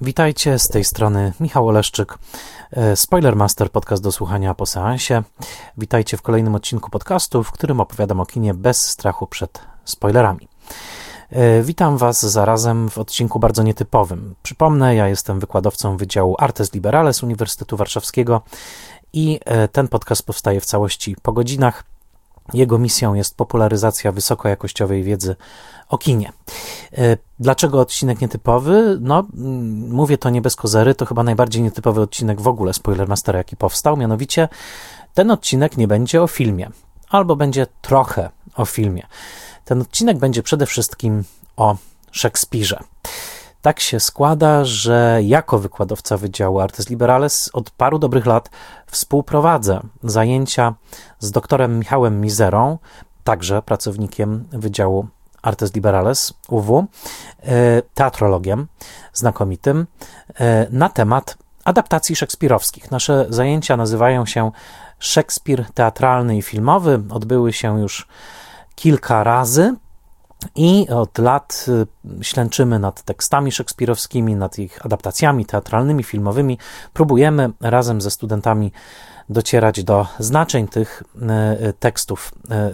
Witajcie, z tej strony Michał Oleszczyk, Spoilermaster, podcast do słuchania po seansie. Witajcie w kolejnym odcinku podcastu, w którym opowiadam o kinie bez strachu przed spoilerami. Witam Was zarazem w odcinku bardzo nietypowym. Przypomnę, ja jestem wykładowcą Wydziału Artes Liberales Uniwersytetu Warszawskiego i ten podcast powstaje w całości po godzinach. Jego misją jest popularyzacja wysokojakościowej wiedzy o kinie. Dlaczego odcinek nietypowy? Mówię to nie bez kozery, to chyba najbardziej nietypowy odcinek w ogóle Spoilermastera, jaki powstał. Mianowicie ten odcinek nie będzie o filmie, albo będzie trochę o filmie. Ten odcinek będzie przede wszystkim o Szekspirze. Tak się składa, że jako wykładowca Wydziału Artes Liberales od paru dobrych lat współprowadzę zajęcia z doktorem Michałem Mizerą, także pracownikiem Wydziału Artes Liberales UW, teatrologiem znakomitym, na temat adaptacji szekspirowskich. Nasze zajęcia nazywają się Szekspir teatralny i filmowy. Odbyły się już kilka razy i od lat ślęczymy nad tekstami szekspirowskimi, nad ich adaptacjami teatralnymi, filmowymi. Próbujemy razem ze studentami docierać do znaczeń tych tekstów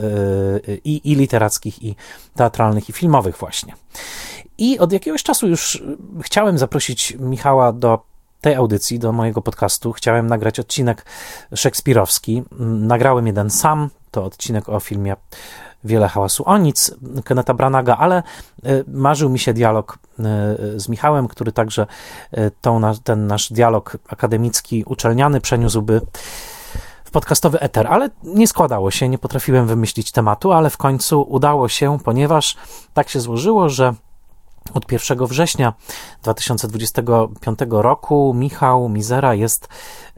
i literackich, i teatralnych, i filmowych właśnie. I od jakiegoś czasu już chciałem zaprosić Michała do tej audycji, do mojego podcastu. Chciałem nagrać odcinek szekspirowski. Nagrałem jeden sam, to odcinek o filmie Wiele hałasu o nic Kennetha Branaga, ale marzył mi się dialog z Michałem, który także ten nasz dialog akademicki, uczelniany przeniósłby w podcastowy eter, ale nie składało się, nie potrafiłem wymyślić tematu, ale w końcu udało się, ponieważ tak się złożyło, że od 1 września 2025 roku Michał Mizera jest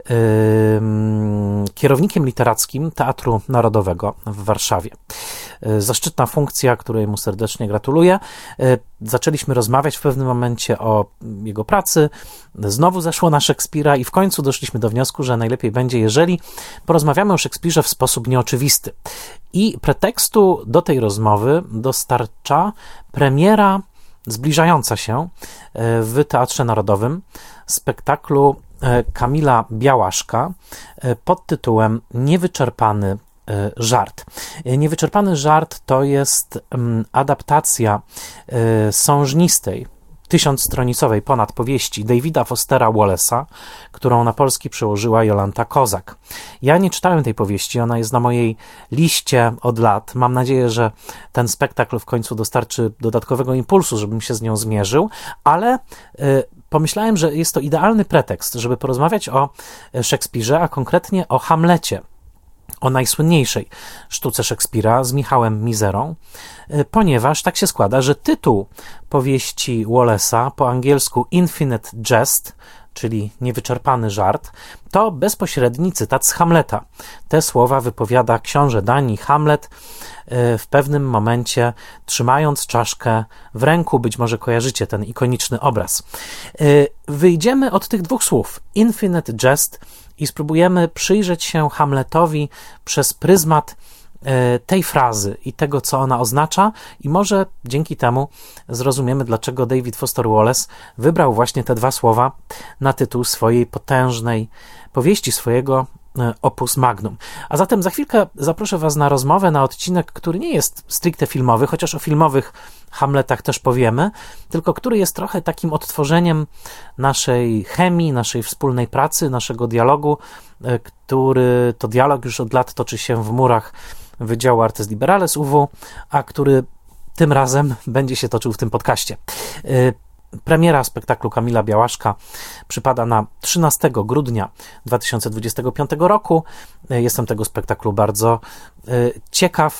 kierownikiem literackim Teatru Narodowego w Warszawie. Zaszczytna funkcja, której mu serdecznie gratuluję. Zaczęliśmy rozmawiać w pewnym momencie o jego pracy, znowu zeszło na Szekspira i w końcu doszliśmy do wniosku, że najlepiej będzie, jeżeli porozmawiamy o Szekspirze w sposób nieoczywisty. I pretekstu do tej rozmowy dostarcza premiera zbliżająca się w Teatrze Narodowym spektaklu Kamila Białaszka pod tytułem Niewyczerpany żart. Niewyczerpany żart to jest adaptacja sążnistej, 1000-stronicowej ponad powieści Davida Fostera Wallace'a, którą na polski przełożyła Jolanta Kozak. Ja nie czytałem tej powieści, ona jest na mojej liście od lat. Mam nadzieję, że ten spektakl w końcu dostarczy dodatkowego impulsu, żebym się z nią zmierzył, ale pomyślałem, że jest to idealny pretekst, żeby porozmawiać o Szekspirze, a konkretnie o Hamlecie, o najsłynniejszej sztuce Szekspira z Michałem Mizerą, ponieważ tak się składa, że tytuł powieści Wallace'a, po angielsku Infinite Jest, czyli niewyczerpany żart, to bezpośredni cytat z Hamleta. Te słowa wypowiada książę Danii Hamlet w pewnym momencie, trzymając czaszkę w ręku. Być może kojarzycie ten ikoniczny obraz. Wyjdziemy od tych dwóch słów, Infinite Jest, i spróbujemy przyjrzeć się Hamletowi przez pryzmat tej frazy i tego, co ona oznacza, i może dzięki temu zrozumiemy, dlaczego David Foster Wallace wybrał właśnie te dwa słowa na tytuł swojej potężnej powieści, swojego opus magnum. A zatem za chwilkę zaproszę Was na rozmowę, na odcinek, który nie jest stricte filmowy, chociaż o filmowych Hamletach też powiemy, tylko który jest trochę takim odtworzeniem naszej chemii, naszej wspólnej pracy, naszego dialogu, który to dialog już od lat toczy się w murach Wydziału Artes Liberales UW, a który tym razem będzie się toczył w tym podcaście. Premiera spektaklu Kamila Białaszka przypada na 13 grudnia 2025 roku. Jestem tego spektaklu bardzo ciekaw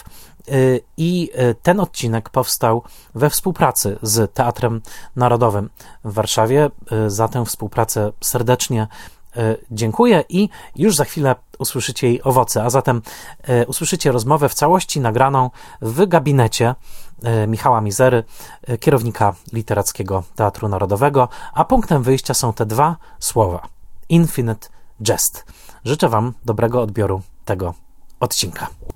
i ten odcinek powstał we współpracy z Teatrem Narodowym w Warszawie. Za tę współpracę serdecznie dziękuję i już za chwilę usłyszycie jej owoce, a zatem usłyszycie rozmowę w całości nagraną w gabinecie Michała Mizery, kierownika Literackiego Teatru Narodowego, a punktem wyjścia są te dwa słowa: Infinite Jest. Życzę Wam dobrego odbioru tego odcinka.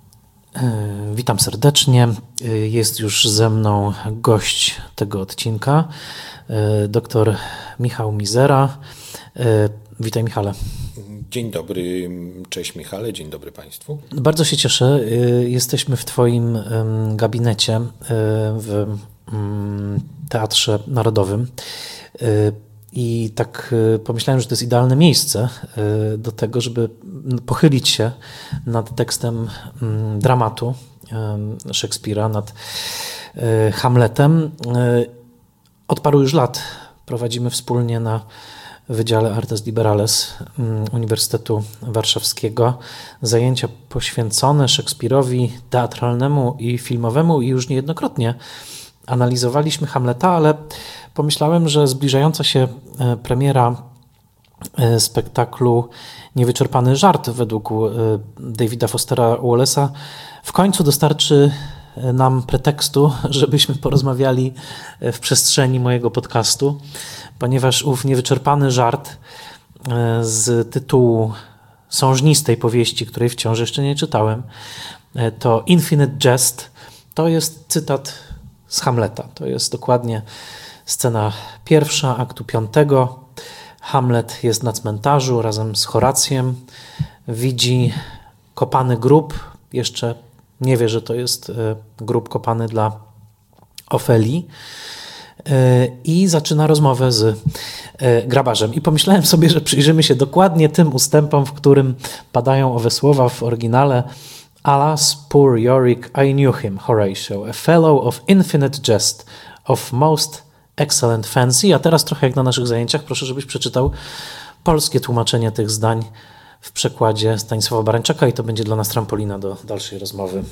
Witam serdecznie. Jest już ze mną gość tego odcinka, dr Michał Mizera. Witaj, Michale. Dzień dobry, cześć Michale, dzień dobry Państwu. Bardzo się cieszę. Jesteśmy w Twoim gabinecie w Teatrze Narodowym. I tak pomyślałem, że to jest idealne miejsce do tego, żeby pochylić się nad tekstem dramatu Szekspira, nad Hamletem. Od paru już lat prowadzimy wspólnie na Wydziale Artes Liberales Uniwersytetu Warszawskiego zajęcia poświęcone Szekspirowi teatralnemu i filmowemu i już niejednokrotnie analizowaliśmy Hamleta, ale pomyślałem, że zbliżająca się premiera spektaklu Niewyczerpany żart według Davida Fostera Wallace'a w końcu dostarczy nam pretekstu, żebyśmy porozmawiali w przestrzeni mojego podcastu, ponieważ ów niewyczerpany żart z tytułu sążnistej powieści, której wciąż jeszcze nie czytałem, to Infinite Jest, to jest cytat z Hamleta. To jest dokładnie scena pierwsza aktu 5. Hamlet jest na cmentarzu razem z Horacjem. Widzi kopany grób. Jeszcze nie wie, że to jest grób kopany dla Ofelii. I zaczyna rozmowę z grabarzem. I pomyślałem sobie, że przyjrzymy się dokładnie tym ustępom, w którym padają owe słowa w oryginale. Alas, poor Yorick, I knew him, Horatio, a fellow of infinite jest, of most excellent fancy. A teraz trochę jak na naszych zajęciach, proszę, żebyś przeczytał polskie tłumaczenie tych zdań w przekładzie Stanisława Barańczaka i to będzie dla nas trampolina do dalszej rozmowy.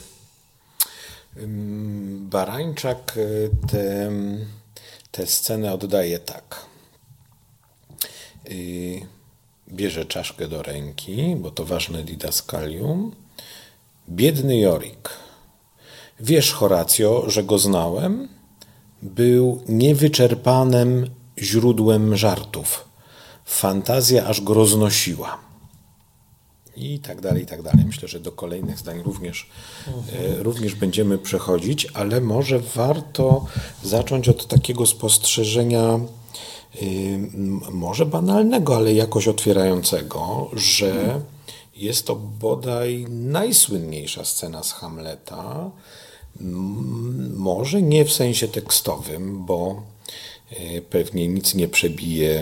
Barańczak tę scenę oddaje tak. Bierze czaszkę do ręki, bo to ważne didaskalium. Biedny Yorick. Wiesz, Horatio, że go znałem? Był niewyczerpanym źródłem żartów. Fantazja aż go roznosiła. I tak dalej, i tak dalej. Myślę, że do kolejnych zdań również będziemy przechodzić, ale może warto zacząć od takiego spostrzeżenia, może banalnego, ale jakoś otwierającego, że jest to bodaj najsłynniejsza scena z Hamleta, może nie w sensie tekstowym, bo pewnie nic nie przebije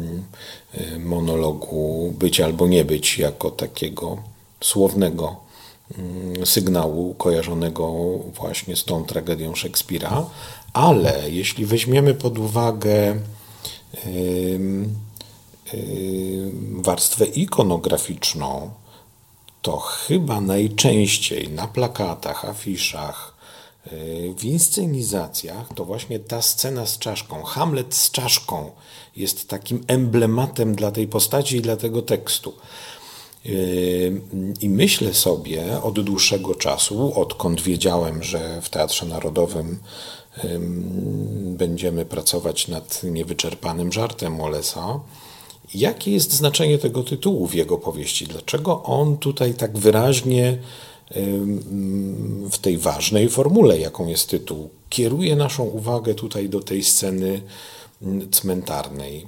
monologu być albo nie być jako takiego słownego sygnału kojarzonego właśnie z tą tragedią Szekspira, ale jeśli weźmiemy pod uwagę warstwę ikonograficzną, to chyba najczęściej na plakatach, afiszach, w inscenizacjach to właśnie ta scena z czaszką, Hamlet z czaszką jest takim emblematem dla tej postaci i dla tego tekstu. I myślę sobie od dłuższego czasu, odkąd wiedziałem, że w Teatrze Narodowym będziemy pracować nad niewyczerpanym żartem Wallace'a, jakie jest znaczenie tego tytułu w jego powieści? Dlaczego on tutaj tak wyraźnie w tej ważnej formule, jaką jest tytuł, kieruje naszą uwagę tutaj do tej sceny cmentarnej?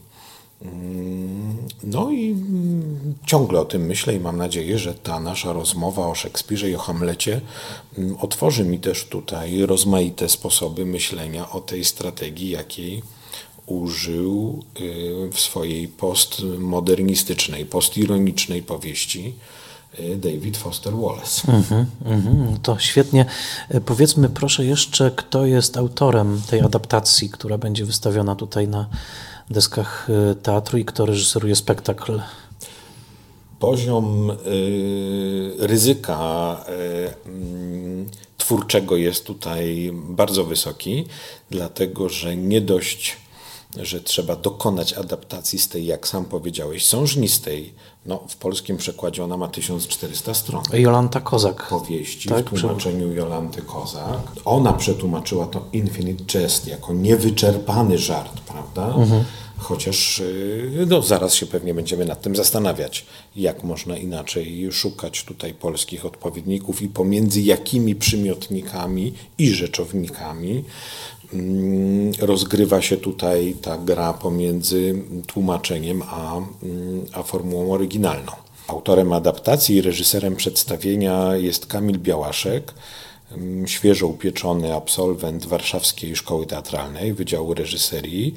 No i ciągle o tym myślę i mam nadzieję, że ta nasza rozmowa o Szekspirze i o Hamlecie otworzy mi też tutaj rozmaite sposoby myślenia o tej strategii, jakiej użył w swojej postmodernistycznej, postironicznej powieści David Foster Wallace. To świetnie. Powiedzmy proszę jeszcze, kto jest autorem tej adaptacji, która będzie wystawiona tutaj na deskach teatru i kto reżyseruje spektakl. Poziom ryzyka twórczego jest tutaj bardzo wysoki, dlatego że nie dość, że trzeba dokonać adaptacji z tej, jak sam powiedziałeś, sążnistej. No, w polskim przekładzie ona ma 1400 stron. Jolanta Kozak. Powieści tak, w tłumaczeniu Jolanty Kozak. Ona przetłumaczyła to Infinite Jest jako niewyczerpany żart, prawda? Chociaż no, zaraz się pewnie będziemy nad tym zastanawiać, jak można inaczej szukać tutaj polskich odpowiedników i pomiędzy jakimi przymiotnikami i rzeczownikami rozgrywa się tutaj ta gra pomiędzy tłumaczeniem a formułą oryginalną. Autorem adaptacji i reżyserem przedstawienia jest Kamil Białaszek, świeżo upieczony absolwent Warszawskiej Szkoły Teatralnej, Wydziału Reżyserii.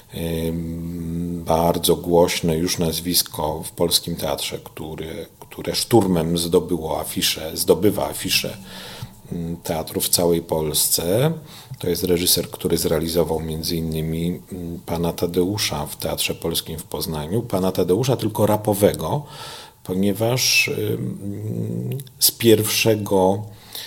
Bardzo głośne już nazwisko w polskim teatrze, które szturmem zdobywa afisze teatrów w całej Polsce. To jest reżyser, który zrealizował m.in. Pana Tadeusza w Teatrze Polskim w Poznaniu. Pana Tadeusza tylko rapowego, ponieważ z pierwszego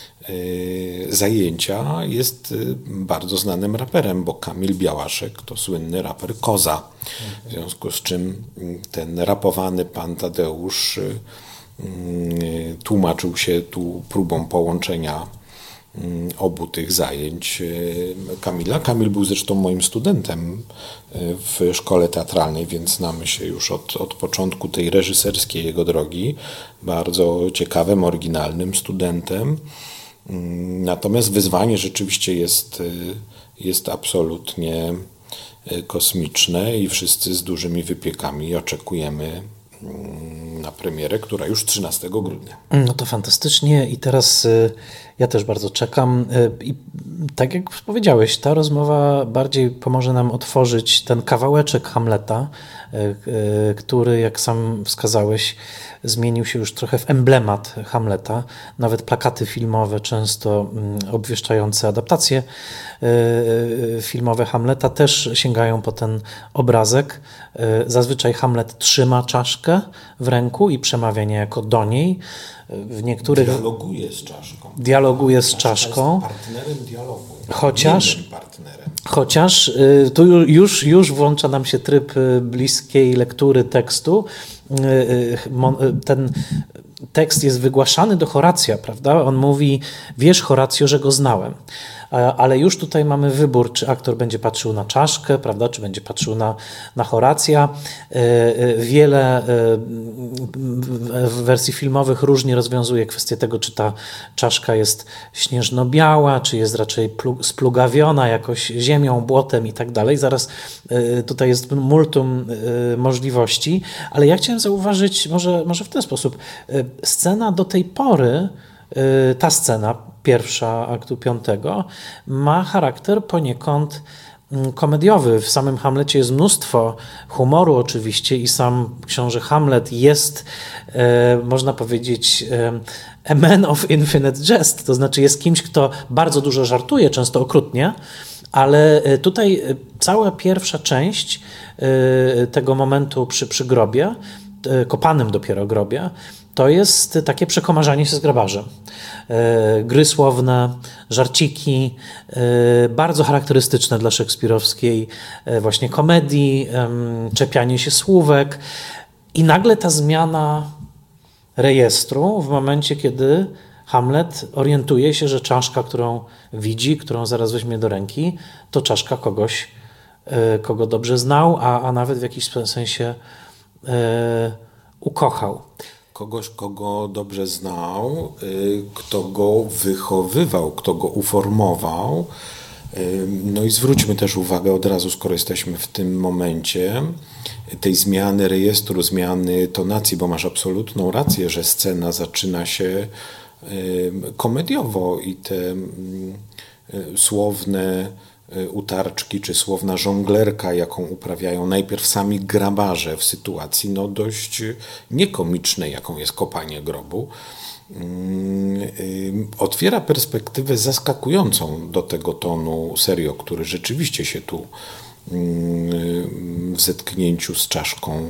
zajęcia jest bardzo znanym raperem, bo Kamil Białaszek to słynny raper Koza. W związku z czym ten rapowany pan Tadeusz tłumaczył się tu próbą połączenia obu tych zajęć Kamila. Kamil był zresztą moim studentem w szkole teatralnej, więc znamy się już od początku tej reżyserskiej jego drogi. Bardzo ciekawym, oryginalnym studentem. Natomiast wyzwanie rzeczywiście jest absolutnie kosmiczne i wszyscy z dużymi wypiekami oczekujemy na premierę, która już 13 grudnia. No to fantastycznie i teraz ja też bardzo czekam i tak jak powiedziałeś, ta rozmowa bardziej pomoże nam otworzyć ten kawałeczek Hamleta, który, jak sam wskazałeś, zmienił się już trochę w emblemat Hamleta. Nawet plakaty filmowe, często obwieszczające adaptacje filmowe Hamleta, też sięgają po ten obrazek. Zazwyczaj Hamlet trzyma czaszkę w ręku i przemawia niejako do niej. W niektórych dialoguje z czaszką. Jest partnerem dialogu. Chociaż tu już włącza nam się tryb bliskiej lektury tekstu. Ten tekst jest wygłaszany do Horacja, prawda? On mówi: wiesz, Horacjo, że go znałem. Ale już tutaj mamy wybór, czy aktor będzie patrzył na czaszkę, prawda, czy będzie patrzył na Horacja. Wiele w wersji filmowych różnie rozwiązuje kwestię tego, czy ta czaszka jest śnieżno-biała, czy jest raczej splugawiona jakoś ziemią, błotem i tak dalej. Zaraz tutaj jest multum możliwości, ale ja chciałem zauważyć może w ten sposób. Scena do tej pory, ta scena pierwsza aktu 5 ma charakter poniekąd komediowy. W samym Hamlecie jest mnóstwo humoru oczywiście i sam książę Hamlet jest, można powiedzieć, a man of infinite jest, to znaczy jest kimś, kto bardzo dużo żartuje, często okrutnie, ale tutaj cała pierwsza część tego momentu przy grobie, kopanym dopiero grobie, to jest takie przekomarzanie się z grabarzem. Gry słowne, żarciki, bardzo charakterystyczne dla szekspirowskiej właśnie komedii, czepianie się słówek i nagle ta zmiana rejestru w momencie, kiedy Hamlet orientuje się, że czaszka, którą widzi, którą zaraz weźmie do ręki, to czaszka kogoś, kogo dobrze znał, a nawet w jakiś sensie ukochał. Kogoś, kogo dobrze znał, kto go wychowywał, kto go uformował. No i zwróćmy też uwagę od razu, skoro jesteśmy w tym momencie, tej zmiany rejestru, zmiany tonacji, bo masz absolutną rację, że scena zaczyna się komediowo i te słowne utarczki czy słowna żonglerka, jaką uprawiają najpierw sami grabarze w sytuacji dość niekomicznej, jaką jest kopanie grobu, otwiera perspektywę zaskakującą do tego tonu serio, który rzeczywiście się tu w zetknięciu z czaszką,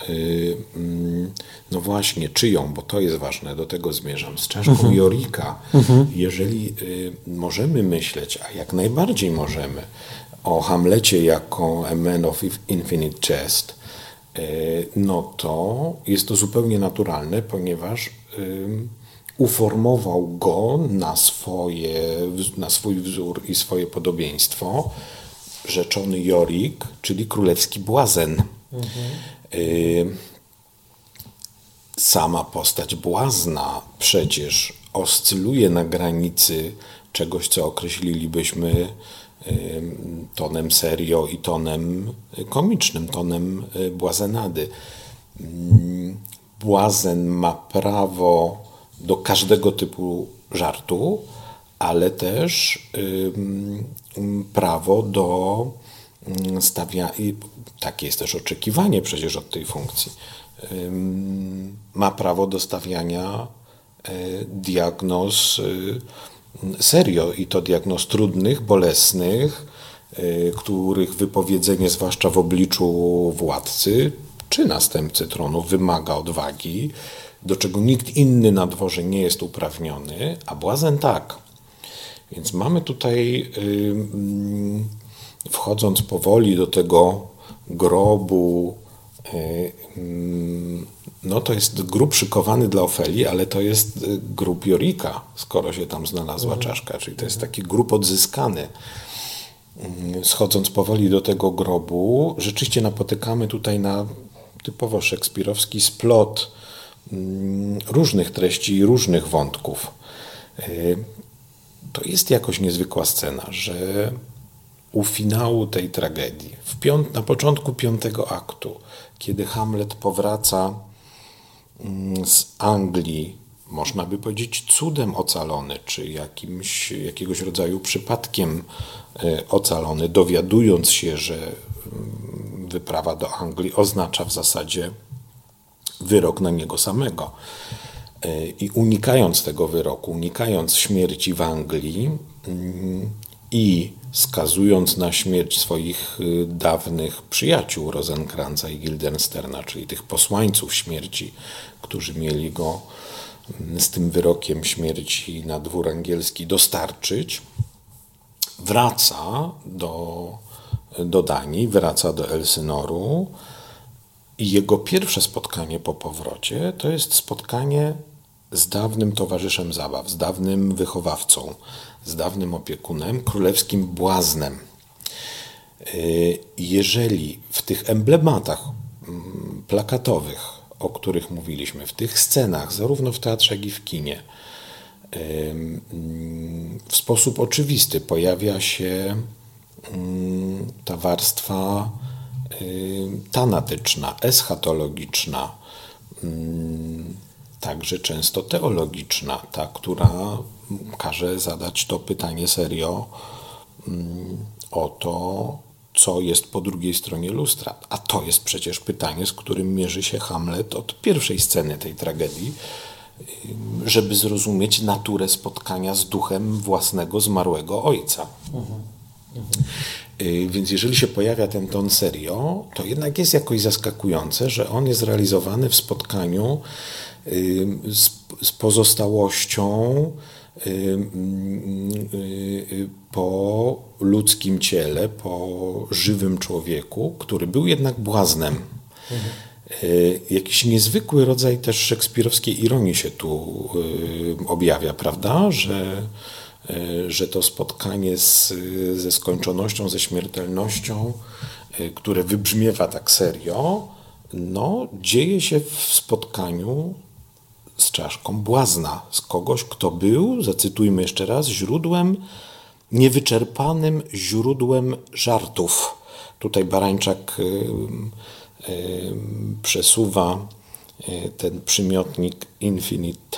no właśnie, czyją, bo to jest ważne, do tego zmierzam, z czaszką Jorika. Jeżeli możemy myśleć, a jak najbardziej możemy, o Hamlecie jako a man of infinite jest, no to jest to zupełnie naturalne, ponieważ uformował go na swój wzór i swoje podobieństwo rzeczony Jorik, czyli królewski błazen. Sama postać błazna przecież oscyluje na granicy czegoś, co określilibyśmy tonem serio i tonem komicznym, tonem błazenady. Błazen ma prawo do każdego typu żartu, ale też prawo do stawiania, takie jest też oczekiwanie przecież od tej funkcji, ma prawo do stawiania diagnoz serio i to diagnoz trudnych, bolesnych, których wypowiedzenie, zwłaszcza w obliczu władcy czy następcy tronu, wymaga odwagi, do czego nikt inny na dworze nie jest uprawniony, a błazen tak. Więc mamy tutaj, wchodząc powoli do tego grobu, no to jest grób szykowany dla Ofelii, ale to jest grób Jorika, skoro się tam znalazła czaszka, czyli to jest taki grób odzyskany. Schodząc powoli do tego grobu, rzeczywiście napotykamy tutaj na typowo szekspirowski splot różnych treści i różnych wątków. To jest jakoś niezwykła scena, że u finału tej tragedii, na początku 5 aktu, kiedy Hamlet powraca z Anglii, można by powiedzieć cudem ocalony, czy jakiegoś rodzaju przypadkiem ocalony, dowiadując się, że wyprawa do Anglii oznacza w zasadzie wyrok na niego samego. I unikając tego wyroku, unikając śmierci w Anglii i skazując na śmierć swoich dawnych przyjaciół Rosenkranza i Guildensterna, czyli tych posłańców śmierci, którzy mieli go z tym wyrokiem śmierci na dwór angielski dostarczyć, wraca do Danii, wraca do Elsynoru i jego pierwsze spotkanie po powrocie to jest spotkanie z dawnym towarzyszem zabaw, z dawnym wychowawcą, z dawnym opiekunem, królewskim błaznem. Jeżeli w tych emblematach plakatowych, o których mówiliśmy, w tych scenach, zarówno w teatrze, jak i w kinie, w sposób oczywisty pojawia się ta warstwa tanatyczna, eschatologiczna, także często teologiczna, ta, która każe zadać to pytanie serio o to, co jest po drugiej stronie lustra. A to jest przecież pytanie, z którym mierzy się Hamlet od pierwszej sceny tej tragedii, żeby zrozumieć naturę spotkania z duchem własnego zmarłego ojca. Więc jeżeli się pojawia ten ton serio, to jednak jest jakoś zaskakujące, że on jest realizowany w spotkaniu z pozostałością po ludzkim ciele, po żywym człowieku, który był jednak błaznem. Jakiś niezwykły rodzaj też szekspirowskiej ironii się tu objawia, prawda? Że to spotkanie ze skończonością, ze śmiertelnością, które wybrzmiewa tak serio, no, dzieje się w spotkaniu z czaszką błazna, z kogoś, kto był, zacytujmy jeszcze raz, niewyczerpanym źródłem żartów. Tutaj Barańczak przesuwa ten przymiotnik infinite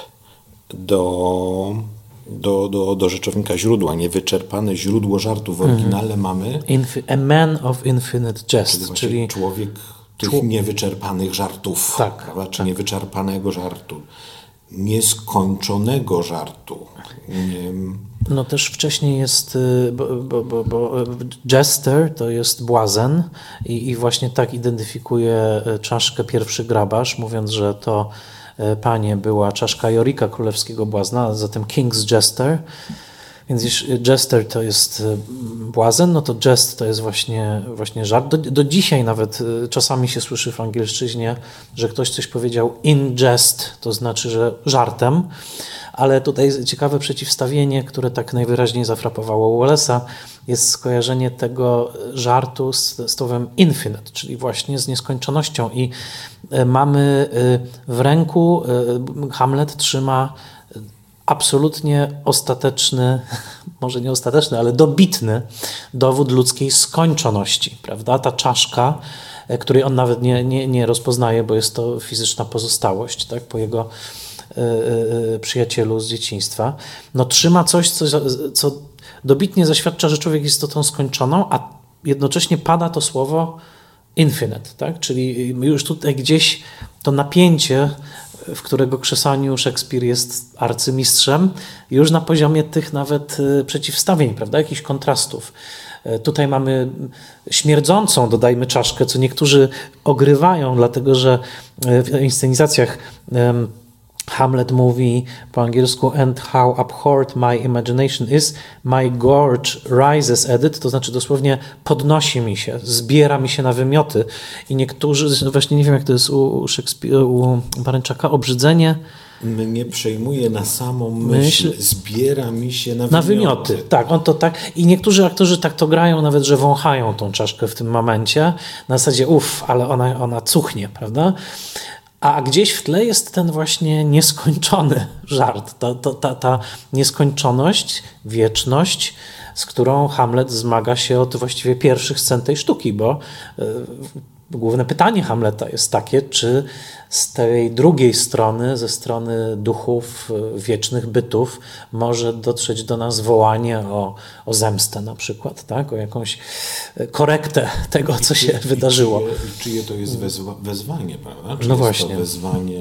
do rzeczownika źródła. Niewyczerpane źródło żartu. W oryginale mamy a man of infinite jest, czyli człowiek tych niewyczerpanych żartów, tak, prawda? Czy tak. niewyczerpanego żartu, nieskończonego żartu. No też wcześniej jest, bo jester to jest błazen i właśnie tak identyfikuje czaszkę pierwszy grabarz, mówiąc, że to panie była czaszka Jorika, królewskiego błazna, a zatem King's Jester. Więc jeśli jester to jest błazen, no to jest to jest właśnie żart. Do dzisiaj nawet czasami się słyszy w angielszczyźnie, że ktoś coś powiedział in jest, to znaczy, że żartem, ale tutaj jest ciekawe przeciwstawienie, które tak najwyraźniej zafrapowało Wallace'a, jest skojarzenie tego żartu z słowem infinite, czyli właśnie z nieskończonością i mamy w ręku, Hamlet trzyma absolutnie ostateczny, może nie ostateczny, ale dobitny dowód ludzkiej skończoności, prawda? Ta czaszka, której on nawet nie rozpoznaje, bo jest to fizyczna pozostałość, tak? Po jego przyjacielu z dzieciństwa, no trzyma coś, co dobitnie zaświadcza, że człowiek jest istotą skończoną, a jednocześnie pada to słowo infinite, tak? Czyli już tutaj gdzieś to napięcie, w którego krzesaniu Szekspir jest arcymistrzem, już na poziomie tych nawet przeciwstawień, prawda? Jakichś kontrastów. Tutaj mamy śmierdzącą, dodajmy, czaszkę, co niektórzy ogrywają, dlatego że w inscenizacjach Hamlet mówi po angielsku and how abhorred my imagination is, my gorge rises at it, to znaczy dosłownie podnosi mi się, zbiera mi się na wymioty i niektórzy, właśnie nie wiem jak to jest u Baręczaka, obrzydzenie mnie przejmuje na samą myśl, zbiera mi się na wymioty. Tak, on to tak. I niektórzy aktorzy tak to grają, nawet że wąchają tą czaszkę w tym momencie, na zasadzie ale ona cuchnie, prawda? A gdzieś w tle jest ten właśnie nieskończony żart, ta nieskończoność, wieczność, z którą Hamlet zmaga się od właściwie pierwszych scen tej sztuki, bo główne pytanie Hamleta jest takie, czy z tej drugiej strony, ze strony duchów, wiecznych bytów, może dotrzeć do nas wołanie o zemstę na przykład, tak? O jakąś korektę tego, co się wydarzyło. Czyje to jest wezwanie, prawda? Czy no jest właśnie. to wezwanie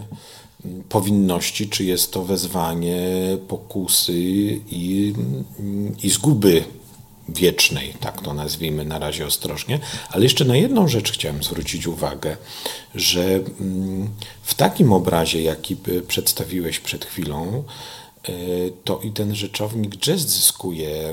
powinności, czy jest to wezwanie pokusy i zguby wiecznej, tak to nazwijmy na razie ostrożnie, ale jeszcze na jedną rzecz chciałem zwrócić uwagę, że w takim obrazie, jaki przedstawiłeś przed chwilą, to i ten rzeczownik jest zyskuje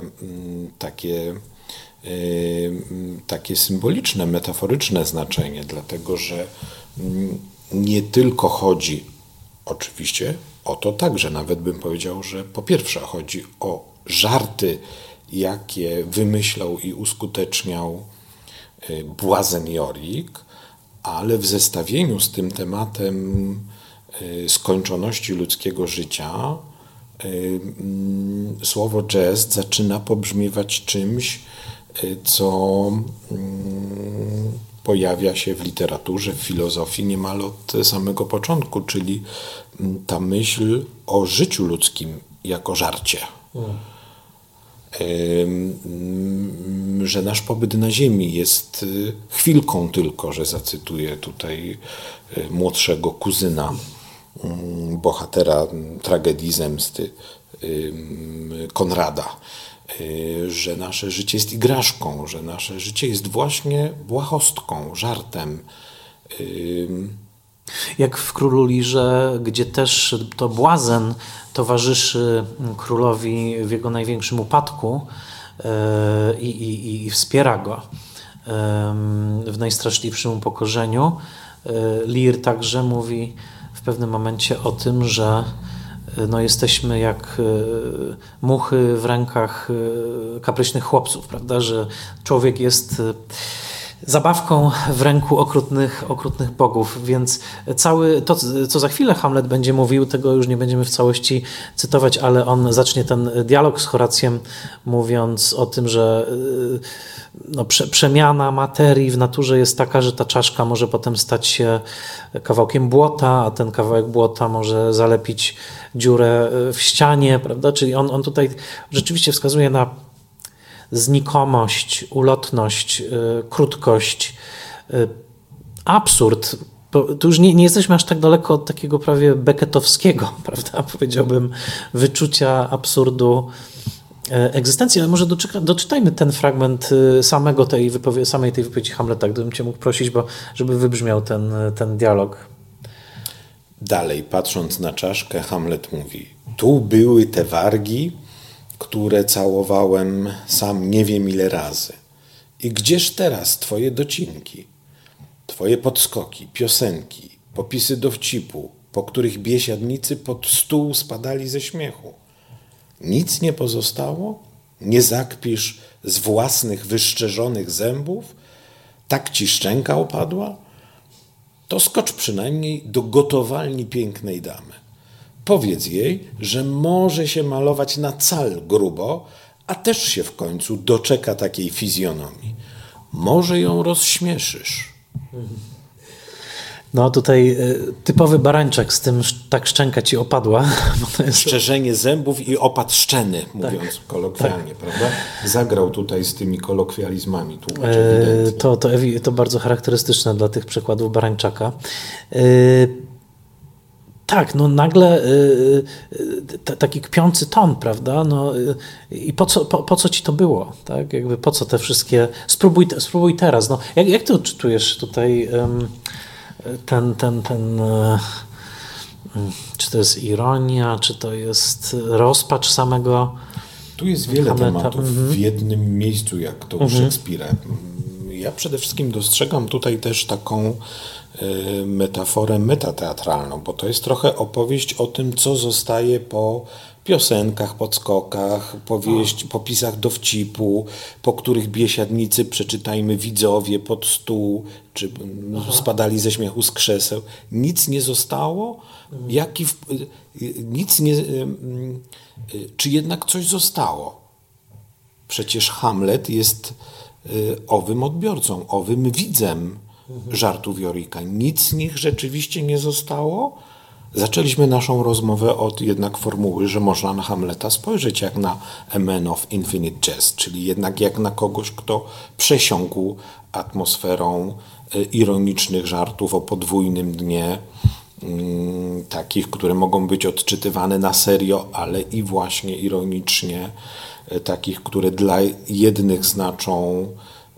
takie symboliczne, metaforyczne znaczenie, dlatego że nie tylko chodzi oczywiście o to także, nawet bym powiedział, że po pierwsze chodzi o żarty, jakie wymyślał i uskuteczniał błazen Jorik, ale w zestawieniu z tym tematem skończoności ludzkiego życia słowo jest zaczyna pobrzmiewać czymś, co pojawia się w literaturze, w filozofii niemal od samego początku, czyli ta myśl o życiu ludzkim jako żarcie. Że nasz pobyt na ziemi jest chwilką tylko, że zacytuję tutaj młodszego kuzyna bohatera tragedii zemsty Konrada, że nasze życie jest igraszką, że nasze życie jest właśnie błahostką, żartem. Jak w Królu Lirze, gdzie też to błazen towarzyszy królowi w jego największym upadku i wspiera go w najstraszliwszym upokorzeniu. Lear także mówi w pewnym momencie o tym, że jesteśmy jak muchy w rękach kapryśnych chłopców, prawda? Że człowiek jest zabawką w ręku okrutnych bogów, więc to, co za chwilę Hamlet będzie mówił, tego już nie będziemy w całości cytować, ale on zacznie ten dialog z Horacjem mówiąc o tym, że przemiana materii w naturze jest taka, że ta czaszka może potem stać się kawałkiem błota, a ten kawałek błota może zalepić dziurę w ścianie, prawda? Czyli on tutaj rzeczywiście wskazuje na znikomość, ulotność, krótkość, absurd. Tu już nie jesteśmy aż tak daleko od takiego prawie becketowskiego, prawda, powiedziałbym, wyczucia absurdu egzystencji, ale może doczytajmy ten fragment samej tej wypowiedzi Hamleta, gdybym cię mógł prosić, żeby wybrzmiał ten dialog. Dalej, patrząc na czaszkę, Hamlet mówi: tu były te wargi, które całowałem sam nie wiem ile razy. I gdzież teraz twoje docinki, twoje podskoki, piosenki, popisy dowcipu, po których biesiadnicy pod stół spadali ze śmiechu? Nic nie pozostało? Nie zakpisz z własnych wyszczerzonych zębów? Tak ci szczęka opadła? To skocz przynajmniej do gotowalni pięknej damy. Powiedz jej, że może się malować na cal grubo, a też się w końcu doczeka takiej fizjonomii. Może ją rozśmieszysz. No tutaj typowy barańczak z tym tak szczęka ci opadła. Bo to jest... Szczerzenie zębów i opad szczeny, mówiąc kolokwialnie, prawda? Zagrał tutaj z tymi kolokwializmami. To bardzo charakterystyczne dla tych przykładów barańczaka. Tak, no nagle taki kpiący ton, prawda? No, i po co ci to było? Tak? Jakby po co te wszystkie... Spróbuj teraz. No, jak ty odczytujesz tutaj czy to jest ironia, czy to jest rozpacz samego Tu jest wiele Hamleta. tematów w jednym miejscu, jak to u Szekspira. Ja przede wszystkim dostrzegam tutaj też taką metaforę metateatralną, bo to jest trochę opowieść o tym, co zostaje po piosenkach, podskokach, popisach dowcipu, po których biesiadnicy, przeczytajmy, widzowie pod stół, czy spadali ze śmiechu z krzeseł. Nic nie zostało? Czy jednak coś zostało? Przecież Hamlet jest owym odbiorcą, owym widzem żartów Jorika. Nic z nich rzeczywiście nie zostało? Zaczęliśmy naszą rozmowę od jednak formuły, że można na Hamleta spojrzeć jak na a man of infinite jest, czyli jednak jak na kogoś, kto przesiąkł atmosferą ironicznych żartów o podwójnym dnie, takich, które mogą być odczytywane na serio, ale i właśnie ironicznie, takich, które dla jednych znaczą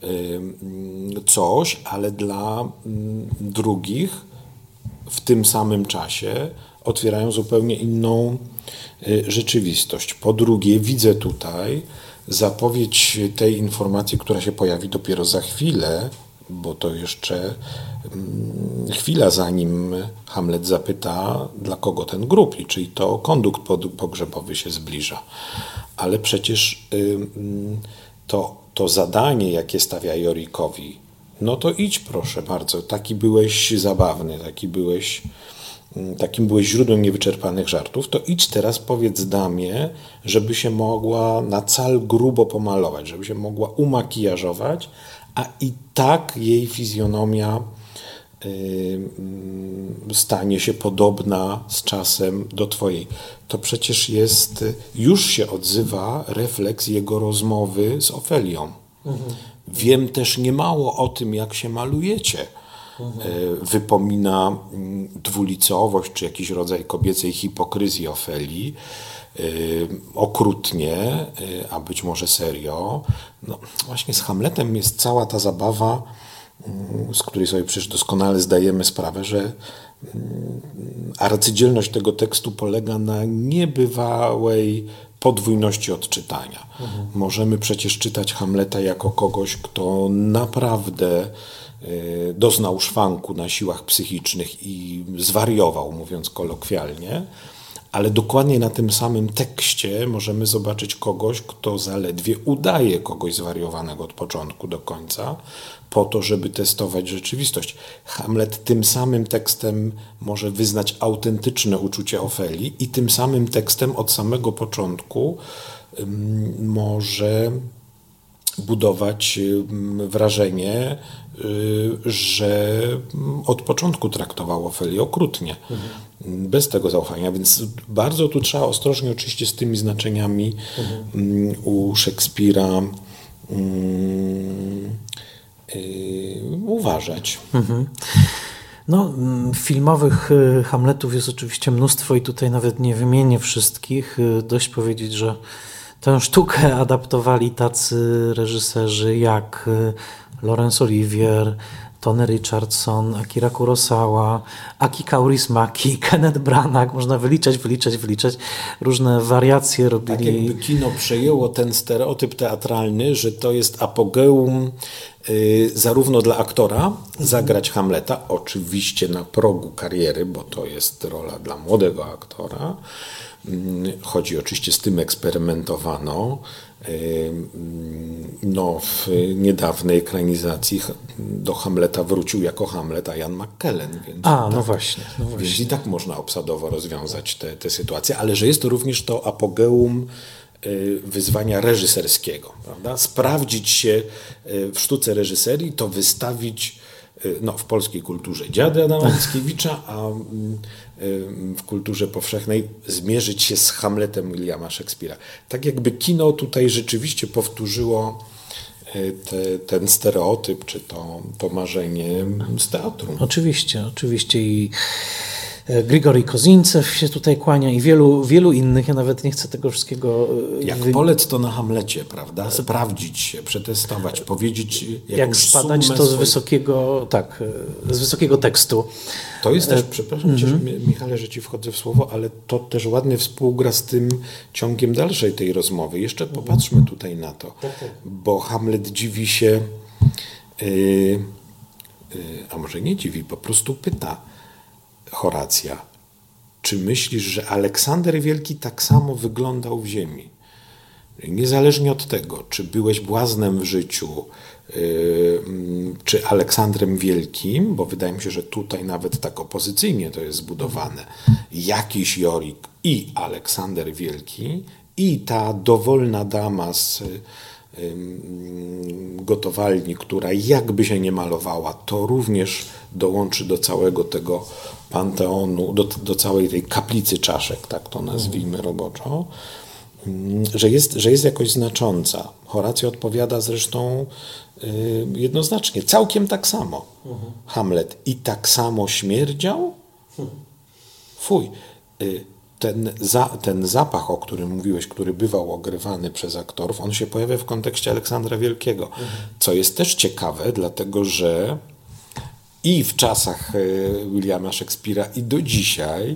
coś, ale dla drugich w tym samym czasie otwierają zupełnie inną rzeczywistość. Po drugie, widzę tutaj zapowiedź tej informacji, która się pojawi dopiero za chwilę, bo to jeszcze chwila, zanim Hamlet zapyta, dla kogo ten grób, czyli to kondukt pogrzebowy się zbliża. Ale przecież to zadanie, jakie stawia Jorikowi, no to idź proszę bardzo, taki byłeś zabawny, takim byłeś źródłem niewyczerpanych żartów, to idź teraz powiedz damie, żeby się mogła na cal grubo pomalować, żeby się mogła umakijażować, a i tak jej fizjonomia stanie się podobna z czasem do twojej. To przecież już się odzywa refleks jego rozmowy z Ofelią. Wiem też niemało o tym, jak się malujecie. Wypomina dwulicowość, czy jakiś rodzaj kobiecej hipokryzji Ofelii, okrutnie, a być może serio. No, właśnie z Hamletem jest cała ta zabawa, z której sobie przecież doskonale zdajemy sprawę, że arcydzielność tego tekstu polega na niebywałej podwójności odczytania. Możemy przecież czytać Hamleta jako kogoś, kto naprawdę doznał szwanku na siłach psychicznych i zwariował, mówiąc kolokwialnie, ale dokładnie na tym samym tekście możemy zobaczyć kogoś, kto zaledwie udaje kogoś zwariowanego od początku do końca, po to, żeby testować rzeczywistość. Hamlet tym samym tekstem może wyznać autentyczne uczucie Ofelii i tym samym tekstem od samego początku może budować wrażenie, że od początku traktował Ofelię okrutnie, bez tego zaufania, więc bardzo tu trzeba ostrożnie oczywiście z tymi znaczeniami u Szekspira uważać. No, filmowych Hamletów jest oczywiście mnóstwo i tutaj nawet nie wymienię wszystkich. Dość powiedzieć, że tę sztukę adaptowali tacy reżyserzy jak Laurence Olivier, Tony Richardson, Akira Kurosawa, Aki Kaurismäki, Kenneth Branagh, można wyliczać, różne wariacje robili. Tak jakby kino przejęło ten stereotyp teatralny, że to jest apogeum zarówno dla aktora zagrać Hamleta, oczywiście na progu kariery, bo to jest rola dla młodego aktora, choć oczywiście z tym eksperymentowano. No, w niedawnej ekranizacji do Hamleta wrócił jako Hamlet Ian McKellen. Więc No właśnie. Więc i tak można obsadowo rozwiązać tę sytuację, ale że jest to również to apogeum wyzwania reżyserskiego, prawda? Sprawdzić się w sztuce reżyserii, to wystawić w polskiej kulturze dziady Adama Mickiewicza, a w kulturze powszechnej zmierzyć się z Hamletem Williama Shakespeare'a. Tak jakby kino tutaj rzeczywiście powtórzyło ten stereotyp, czy to marzenie z teatru. Oczywiście i Grigory Kozincew się tutaj kłania i wielu innych. Ja nawet nie chcę tego wszystkiego... Jak polec to na Hamlecie, prawda? Sprawdzić się, przetestować, powiedzieć jak spadać to z wysokiego tekstu. To jest też, przepraszam cię, Michale, że ci wchodzę w słowo, ale to też ładnie współgra z tym ciągiem dalszej tej rozmowy. Jeszcze popatrzmy tutaj na to, bo Hamlet dziwi się, a może nie dziwi, po prostu pyta Horacja, czy myślisz, że Aleksander Wielki tak samo wyglądał w ziemi? Niezależnie od tego, czy byłeś błaznem w życiu, czy Aleksandrem Wielkim, bo wydaje mi się, że tutaj nawet tak opozycyjnie to jest zbudowane, jakiś Jorik i Aleksander Wielki i ta dowolna dama z gotowalni, która jakby się nie malowała, to również dołączy do całego tego panteonu, do całej tej kaplicy czaszek, tak to nazwijmy roboczo, że jest jakoś znacząca. Horacy odpowiada zresztą jednoznacznie, całkiem tak samo. Hamlet i tak samo śmierdział? Fuj. Ten zapach, o którym mówiłeś, który bywał ogrywany przez aktorów, on się pojawia w kontekście Aleksandra Wielkiego, co jest też ciekawe, dlatego że i w czasach Williama Shakespeare'a i do dzisiaj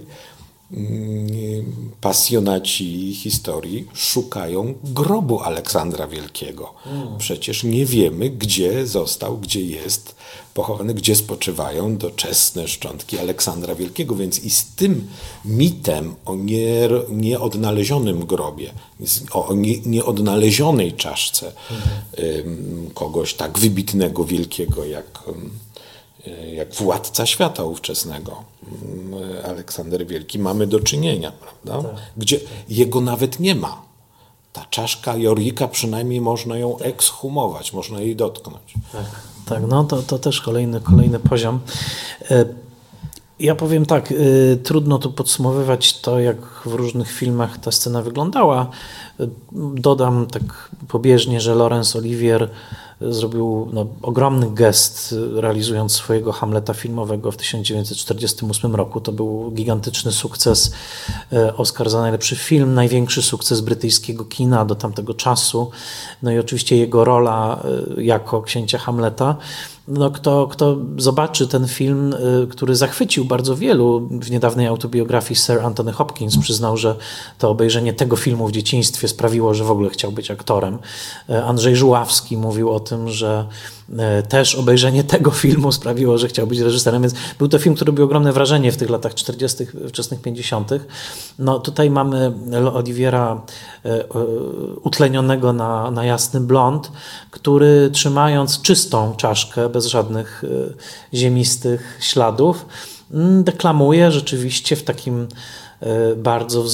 pasjonaci historii szukają grobu Aleksandra Wielkiego. Przecież nie wiemy, gdzie został, gdzie jest pochowany, gdzie spoczywają doczesne szczątki Aleksandra Wielkiego, więc i z tym mitem o nieodnalezionym grobie, o nieodnalezionej czaszce kogoś tak wybitnego, wielkiego jak władca świata ówczesnego, Aleksander Wielki, mamy do czynienia, prawda? Tak. Gdzie jego nawet nie ma. Ta czaszka Jorika, przynajmniej można ją ekshumować, można jej dotknąć. Tak, no to też kolejny poziom. Ja powiem tak, trudno tu podsumowywać to, jak w różnych filmach ta scena wyglądała. Dodam tak pobieżnie, że Laurence Olivier zrobił ogromny gest, realizując swojego Hamleta filmowego w 1948 roku. To był gigantyczny sukces, Oscar za najlepszy film, największy sukces brytyjskiego kina do tamtego czasu. No i oczywiście jego rola jako księcia Hamleta. No, kto zobaczy ten film, który zachwycił bardzo wielu, w niedawnej autobiografii Sir Anthony Hopkins przyznał, że to obejrzenie tego filmu w dzieciństwie sprawiło, że w ogóle chciał być aktorem. Andrzej Żuławski mówił o tym, że też obejrzenie tego filmu sprawiło, że chciał być reżyserem, więc był to film, który robił ogromne wrażenie w tych latach 40., wczesnych 50. No tutaj mamy Oliviera utlenionego na jasny blond, który trzymając czystą czaszkę, bez żadnych ziemistych śladów, deklamuje rzeczywiście w takim bardzo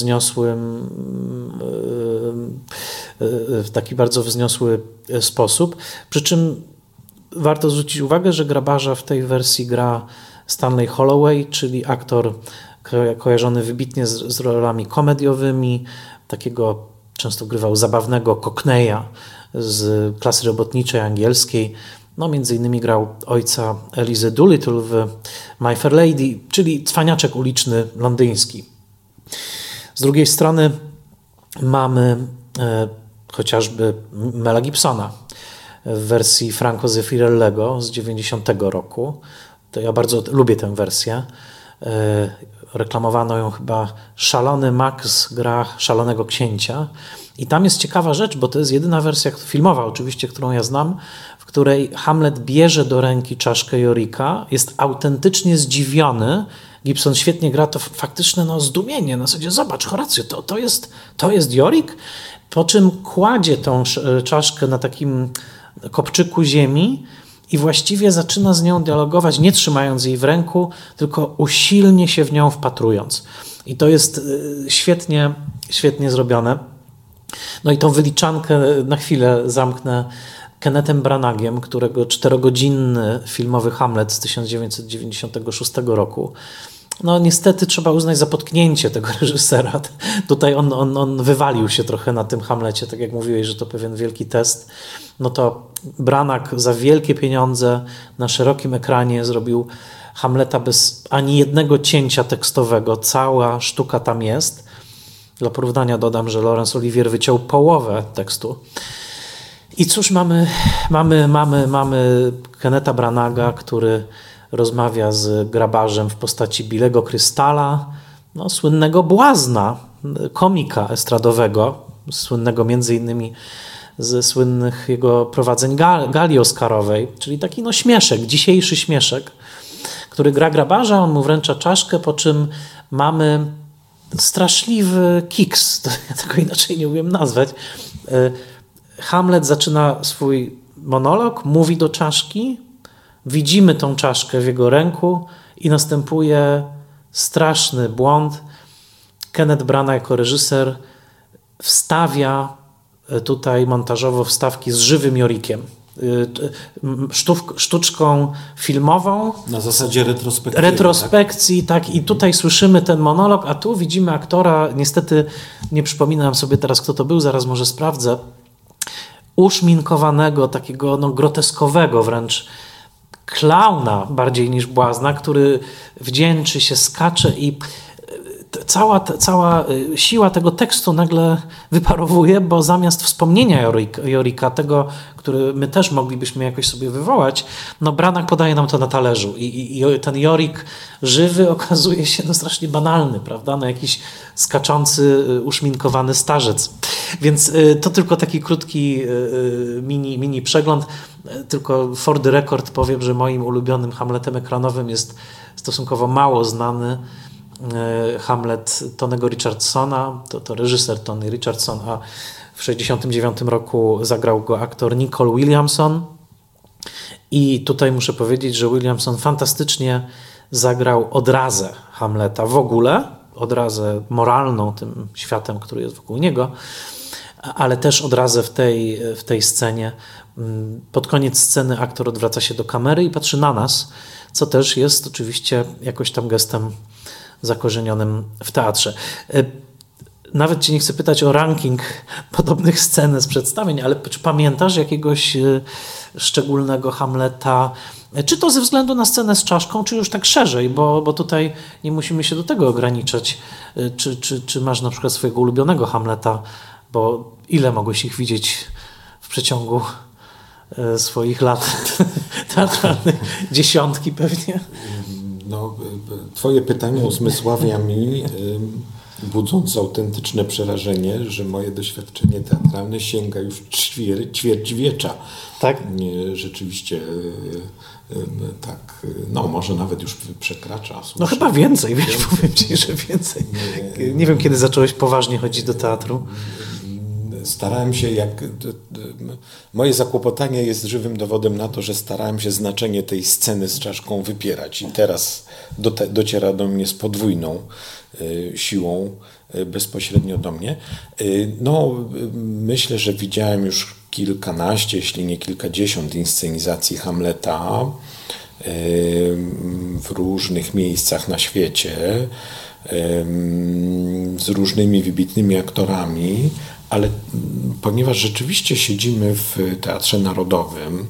wzniosły sposób. Przy czym warto zwrócić uwagę, że grabarza w tej wersji gra Stanley Holloway, czyli aktor kojarzony wybitnie z rolami komediowymi, takiego często grywał zabawnego Cockneya z klasy robotniczej angielskiej. No, między innymi grał ojca Elizy Doolittle w My Fair Lady, czyli cwaniaczek uliczny londyński. Z drugiej strony mamy chociażby Mela Gibsona, w wersji Franco Zeffirellego z 90 roku. To ja bardzo lubię tę wersję. Reklamowano ją chyba Szalony Max gra Szalonego Księcia. I tam jest ciekawa rzecz, bo to jest jedyna wersja filmowa oczywiście, którą ja znam, w której Hamlet bierze do ręki czaszkę Yoricka, jest autentycznie zdziwiony. Gibson świetnie gra to faktyczne zdumienie. Na zasadzie zobacz, Horacio, to jest Yorick? Po czym kładzie tą czaszkę na takim kopczyku ziemi i właściwie zaczyna z nią dialogować, nie trzymając jej w ręku, tylko usilnie się w nią wpatrując. I to jest świetnie zrobione. No i tą wyliczankę na chwilę zamknę Kennethem Branaghem, którego 4-godzinny filmowy Hamlet z 1996 roku. No niestety trzeba uznać za potknięcie tego reżysera. Tutaj on wywalił się trochę na tym Hamlecie, tak jak mówiłeś, że to pewien wielki test. No to Branagh za wielkie pieniądze na szerokim ekranie zrobił Hamleta bez ani jednego cięcia tekstowego. Cała sztuka tam jest. Dla porównania dodam, że Laurence Olivier wyciął połowę tekstu. I cóż, mamy Kennetha Branagha, który rozmawia z grabarzem w postaci Billego Krystala, słynnego błazna, komika estradowego, słynnego między innymi ze słynnych jego prowadzeń gali oscarowej, czyli taki śmieszek, dzisiejszy śmieszek, który gra grabarza, on mu wręcza czaszkę, po czym mamy straszliwy kiks, ja tego inaczej nie umiem nazwać. Hamlet zaczyna swój monolog, mówi do czaszki, widzimy tą czaszkę w jego ręku i następuje straszny błąd. Kenneth Branagh jako reżyser wstawia tutaj montażowo wstawki z żywym Yorickiem. Sztuczką filmową. Na zasadzie retrospekcji, tak? I tutaj słyszymy ten monolog, a tu widzimy aktora, niestety nie przypominam sobie teraz, kto to był, zaraz może sprawdzę, uszminkowanego, takiego groteskowego wręcz klauna bardziej niż błazna, który wdzięczy się, skacze i cała siła tego tekstu nagle wyparowuje, bo zamiast wspomnienia Yoricka, tego, który my też moglibyśmy jakoś sobie wywołać, Branagh podaje nam to na talerzu i ten Yorick żywy okazuje się strasznie banalny, prawda? Jakiś skaczący, uszminkowany starzec. Więc to tylko taki krótki mini przegląd. Tylko for the record powiem, że moim ulubionym Hamletem ekranowym jest stosunkowo mało znany Hamlet Tony'ego Richardsona, to reżyser Tony Richardson, a w 1969 roku zagrał go aktor Nicole Williamson. I tutaj muszę powiedzieć, że Williamson fantastycznie zagrał odrazę Hamleta w ogóle, odrazę moralną tym światem, który jest wokół niego, ale też odrazę w tej scenie. Pod koniec sceny aktor odwraca się do kamery i patrzy na nas, co też jest oczywiście jakoś tam gestem zakorzenionym w teatrze. Nawet cię nie chcę pytać o ranking podobnych scen z przedstawień, ale czy pamiętasz jakiegoś szczególnego Hamleta, czy to ze względu na scenę z czaszką, czy już tak szerzej, bo tutaj nie musimy się do tego ograniczać. Czy masz na przykład swojego ulubionego Hamleta, bo ile mogłeś ich widzieć w przeciągu swoich lat teatralnych? Dziesiątki pewnie. Twoje pytanie uzmysławia mi, budząc autentyczne przerażenie, że moje doświadczenie teatralne sięga już ćwierćwiecza. Tak? Rzeczywiście tak, może nawet już przekracza. Chyba więcej, powiem ci, że więcej. Nie wiem, kiedy zacząłeś poważnie chodzić do teatru. Starałem się, moje zakłopotanie jest żywym dowodem na to, że starałem się znaczenie tej sceny z czaszką wypierać i teraz dociera do mnie z podwójną siłą bezpośrednio do mnie. Myślę, że widziałem już kilkanaście, jeśli nie kilkadziesiąt inscenizacji Hamleta w różnych miejscach na świecie z różnymi wybitnymi aktorami, ale ponieważ rzeczywiście siedzimy w Teatrze Narodowym,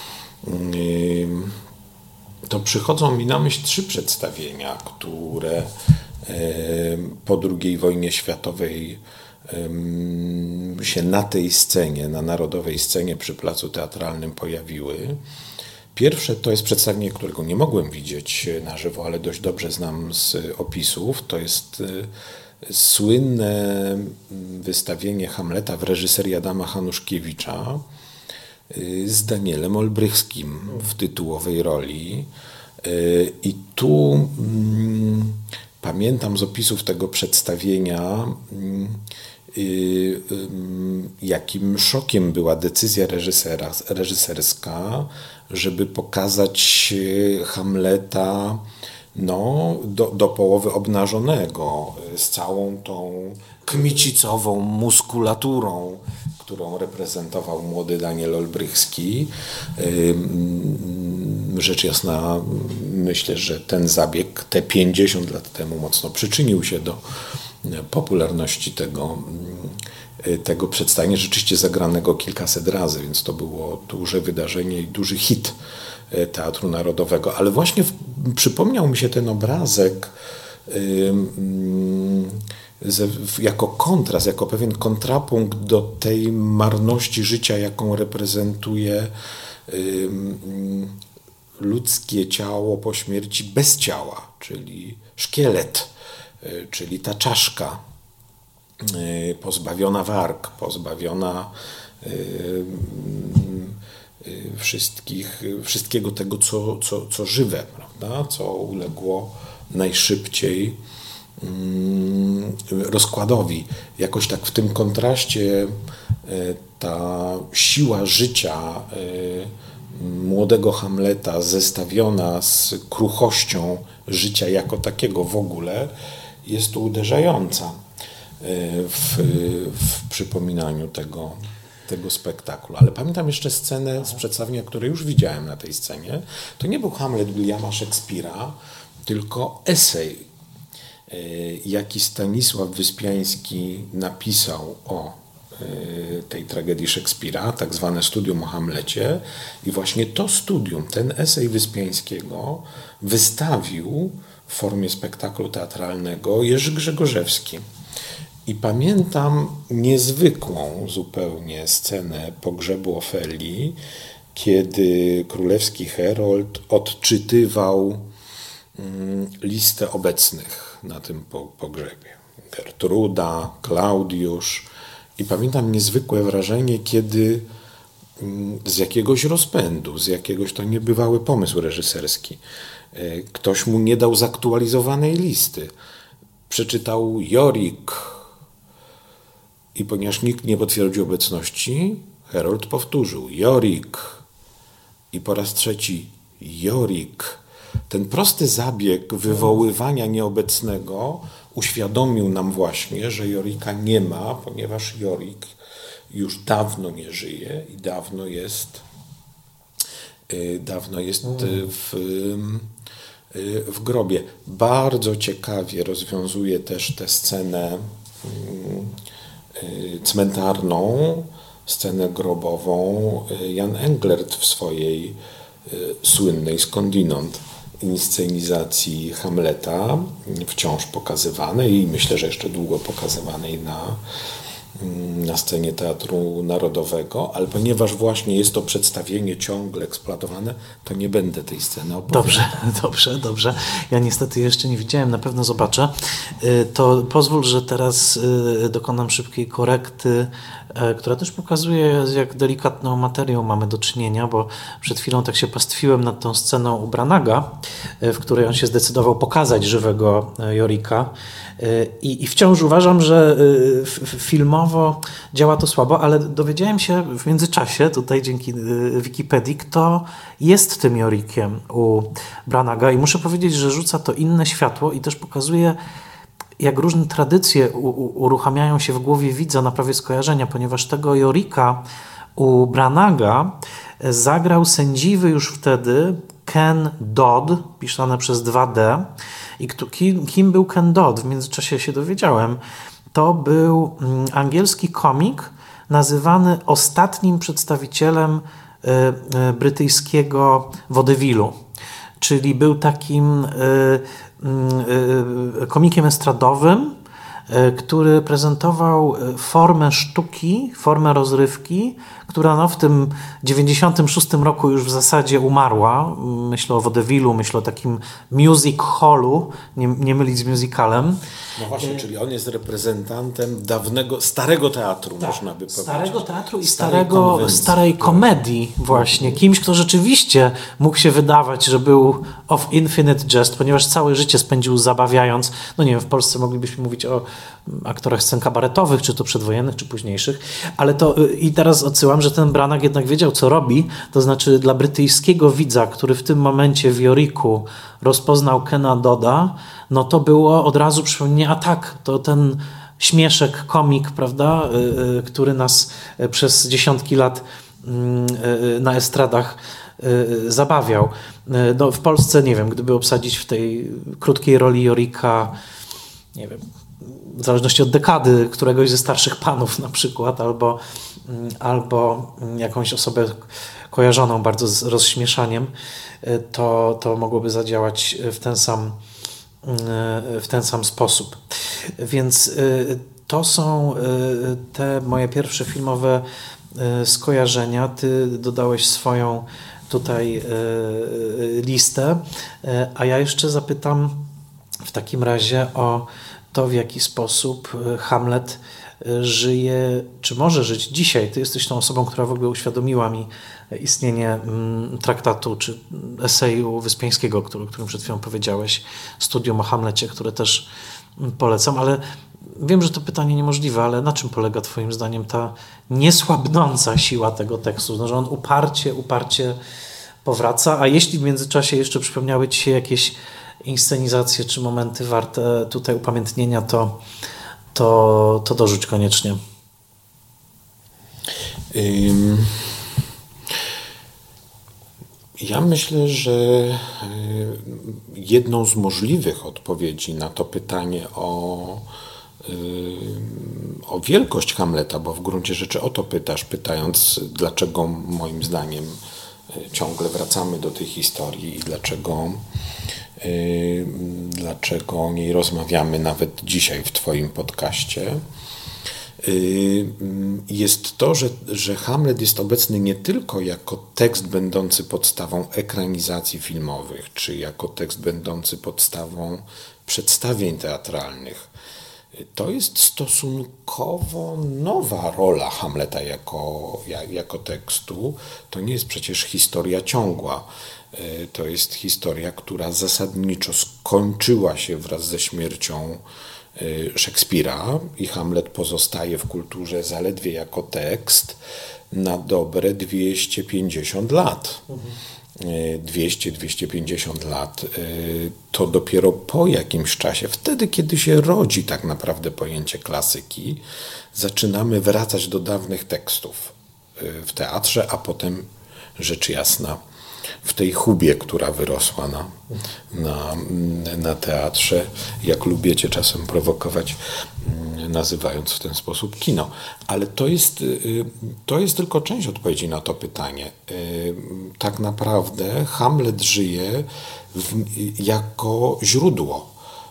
to przychodzą mi na myśl 3 przedstawienia, które po II wojnie światowej się na tej scenie, na narodowej scenie przy Placu Teatralnym pojawiły. Pierwsze to jest przedstawienie, którego nie mogłem widzieć na żywo, ale dość dobrze znam z opisów. To jest słynne wystawienie Hamleta w reżyserii Adama Hanuszkiewicza z Danielem Olbrychskim w tytułowej roli. I tu pamiętam z opisów tego przedstawienia, jakim szokiem była decyzja reżyserska, żeby pokazać Hamleta do połowy obnażonego, z całą tą kmicicową muskulaturą, którą reprezentował młody Daniel Olbrychski. Rzecz jasna, myślę, że ten zabieg te 50 lat temu mocno przyczynił się do popularności tego przedstawienia, rzeczywiście zagranego kilkaset razy, więc to było duże wydarzenie i duży hit Teatru Narodowego. Ale właśnie przypomniał mi się ten obrazek jako kontrast, jako pewien kontrapunkt do tej marności życia, jaką reprezentuje ludzkie ciało po śmierci bez ciała, czyli szkielet, czyli ta czaszka pozbawiona warg, pozbawiona wszystkiego tego, co żywe, prawda? Co uległo najszybciej rozkładowi. Jakoś tak w tym kontraście ta siła życia młodego Hamleta zestawiona z kruchością życia jako takiego w ogóle jest tu uderzająca w przypominaniu tego spektaklu. Ale pamiętam jeszcze scenę z przedstawienia, które już widziałem na tej scenie. To nie był Hamlet Williama Szekspira, tylko esej, jaki Stanisław Wyspiański napisał o tej tragedii Szekspira, tak zwane studium o Hamlecie. I właśnie to studium, ten esej Wyspiańskiego wystawił w formie spektaklu teatralnego Jerzy Grzegorzewski. I pamiętam niezwykłą zupełnie scenę pogrzebu Ofelii, kiedy królewski herold odczytywał listę obecnych na tym pogrzebie. Gertruda, Klaudiusz. I pamiętam niezwykłe wrażenie, kiedy z jakiegoś rozpędu, to niebywały pomysł reżyserski, ktoś mu nie dał zaktualizowanej listy. Przeczytał Jorik i ponieważ nikt nie potwierdził obecności, herold powtórzył Jorik i po raz trzeci Jorik. Ten prosty zabieg wywoływania nieobecnego uświadomił nam właśnie, że Jorika nie ma, ponieważ Jorik już dawno nie żyje i dawno jest w grobie. Bardzo ciekawie rozwiązuje też tę scenę cmentarną, scenę grobową Jan Englert w swojej słynnej skądinąd inscenizacji Hamleta, wciąż pokazywanej i myślę, że jeszcze długo pokazywanej na scenie Teatru Narodowego, ale ponieważ właśnie jest to przedstawienie ciągle eksploatowane, to nie będę tej sceny opowiadał. Dobrze. Ja niestety jeszcze nie widziałem, na pewno zobaczę. To pozwól, że teraz dokonam szybkiej korekty, która też pokazuje, z jak delikatną materią mamy do czynienia, bo przed chwilą tak się pastwiłem nad tą sceną u Branaga, w której on się zdecydował pokazać żywego Jorika. I wciąż uważam, że filmowo działa to słabo, ale dowiedziałem się w międzyczasie, tutaj dzięki Wikipedii, kto jest tym Jorikiem u Branaga i muszę powiedzieć, że rzuca to inne światło i też pokazuje, jak różne tradycje uruchamiają się w głowie widza na prawie skojarzenia, ponieważ tego Jorika u Branaga zagrał sędziwy już wtedy Ken Dodd, pisane przez 2D. I kim był Ken Dodd? W międzyczasie się dowiedziałem. To był angielski komik nazywany ostatnim przedstawicielem brytyjskiego waudevillu. Czyli był takim komikiem estradowym, który prezentował formę sztuki, formę rozrywki, która w tym 96 roku już w zasadzie umarła. Myślę o Vaudevillu, myślę o takim music hallu, nie mylić z musicalem. No właśnie, czyli on jest reprezentantem dawnego, starego teatru, można by powiedzieć. Starego teatru i starej komedii właśnie. Kimś, kto rzeczywiście mógł się wydawać, że był of infinite jest, ponieważ całe życie spędził zabawiając, no nie wiem, w Polsce moglibyśmy mówić o aktorach scen kabaretowych, czy to przedwojennych, czy późniejszych, ale to i teraz odsyłam, że ten Branagh jednak wiedział, co robi, to znaczy dla brytyjskiego widza, który w tym momencie w Yoriku rozpoznał Kena Dodda, no to było od razu przypomnienie, a tak, to ten śmieszek, komik, prawda, który nas przez dziesiątki lat na estradach zabawiał. No, w Polsce, nie wiem, gdyby obsadzić w tej krótkiej roli Yorika, nie wiem, w zależności od dekady, któregoś ze starszych panów na przykład, albo jakąś osobę kojarzoną bardzo z rozśmieszaniem, to mogłoby zadziałać w ten sam sposób. Więc to są te moje pierwsze filmowe skojarzenia. Ty dodałeś swoją tutaj listę, a ja jeszcze zapytam w takim razie o to, w jaki sposób Hamlet żyje, czy może żyć dzisiaj. Ty jesteś tą osobą, która w ogóle uświadomiła mi istnienie traktatu czy eseju Wyspiańskiego, o którym przed chwilą powiedziałeś, studium o Hamlecie, które też polecam, ale wiem, że to pytanie niemożliwe, ale na czym polega twoim zdaniem ta niesłabnąca siła tego tekstu? No, że on uparcie powraca, a jeśli w międzyczasie jeszcze przypomniały ci się jakieś inscenizacje czy momenty warte tutaj upamiętnienia, to dorzuć koniecznie. Ja myślę, że jedną z możliwych odpowiedzi na to pytanie o wielkość Hamleta, bo w gruncie rzeczy o to pytając, dlaczego moim zdaniem ciągle wracamy do tej historii i dlaczego o niej rozmawiamy nawet dzisiaj w twoim podcaście, jest to, że Hamlet jest obecny nie tylko jako tekst będący podstawą ekranizacji filmowych, czy jako tekst będący podstawą przedstawień teatralnych. To jest stosunkowo nowa rola Hamleta jako tekstu. To nie jest przecież historia ciągła. To jest historia, która zasadniczo skończyła się wraz ze śmiercią Szekspira i Hamlet pozostaje w kulturze zaledwie jako tekst na dobre 250 lat. 200-250 lat, to dopiero po jakimś czasie, wtedy kiedy się rodzi tak naprawdę pojęcie klasyki, zaczynamy wracać do dawnych tekstów w teatrze, a potem rzecz jasna w tej hubie, która wyrosła na teatrze, jak lubię cię czasem prowokować, nazywając w ten sposób kino. Ale to jest tylko część odpowiedzi na to pytanie. Tak naprawdę Hamlet żyje jako źródło,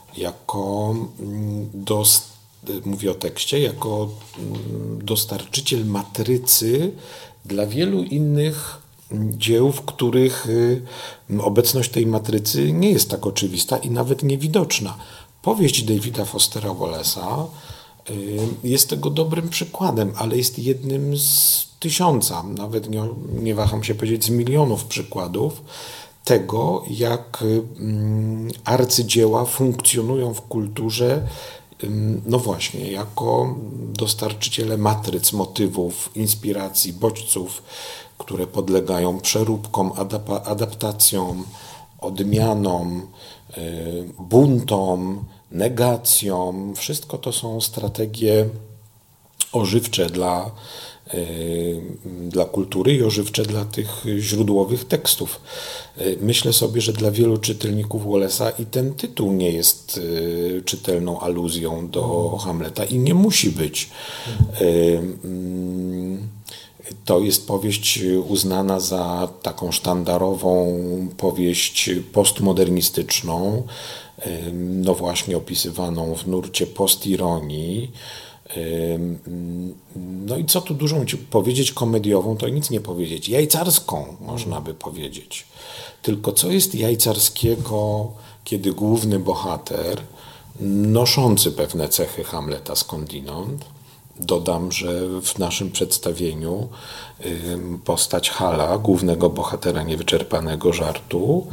mówię o tekście, jako dostarczyciel matrycy dla wielu innych dzieł, w których obecność tej matrycy nie jest tak oczywista i nawet niewidoczna. Powieść Davida Fostera Wallace'a jest tego dobrym przykładem, ale jest jednym z tysiąca, nawet nie waham się powiedzieć z milionów przykładów tego, jak arcydzieła funkcjonują w kulturze, no właśnie, jako dostarczyciele matryc, motywów, inspiracji, bodźców, które podlegają przeróbkom, adaptacjom, odmianom, buntom, negacjom. Wszystko to są strategie ożywcze dla kultury i ożywcze dla tych źródłowych tekstów. Myślę sobie, że dla wielu czytelników Wallace'a i ten tytuł nie jest czytelną aluzją do Hamleta i nie musi być. To jest powieść uznana za taką sztandarową powieść postmodernistyczną, no właśnie opisywaną w nurcie postironii. No i co tu dużo powiedzieć, komediową, to nic nie powiedzieć. Jajcarską można by powiedzieć. Tylko co jest jajcarskiego, kiedy główny bohater, noszący pewne cechy Hamleta skądinąd, dodam, że w naszym przedstawieniu postać Hala, głównego bohatera niewyczerpanego żartu,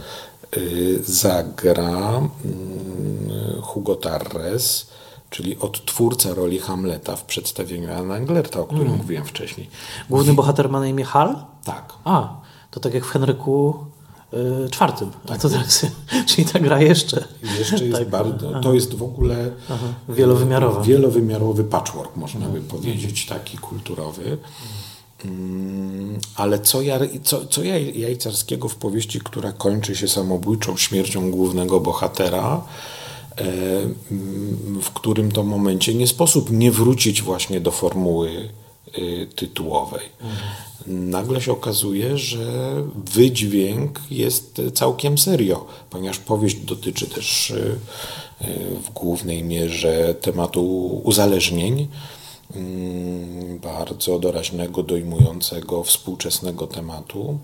zagra Hugo Tarres, czyli odtwórca roli Hamleta w przedstawieniu Jana Englerta, o którym mówiłem wcześniej. Główny bohater ma na imię Hal? Tak. To tak jak w Henryku IV. Tak. Czyli ta gra jeszcze. Jeszcze jest bardzo. To jest w ogóle wielowymiarowy patchwork, można by powiedzieć, taki kulturowy. Ale co jajcarskiego w powieści, która kończy się samobójczą śmiercią głównego bohatera, w którym to momencie nie sposób nie wrócić właśnie do formuły tytułowej. Nagle się okazuje, że wydźwięk jest całkiem serio, ponieważ powieść dotyczy też w głównej mierze tematu uzależnień, bardzo doraźnego, dojmującego, współczesnego tematu.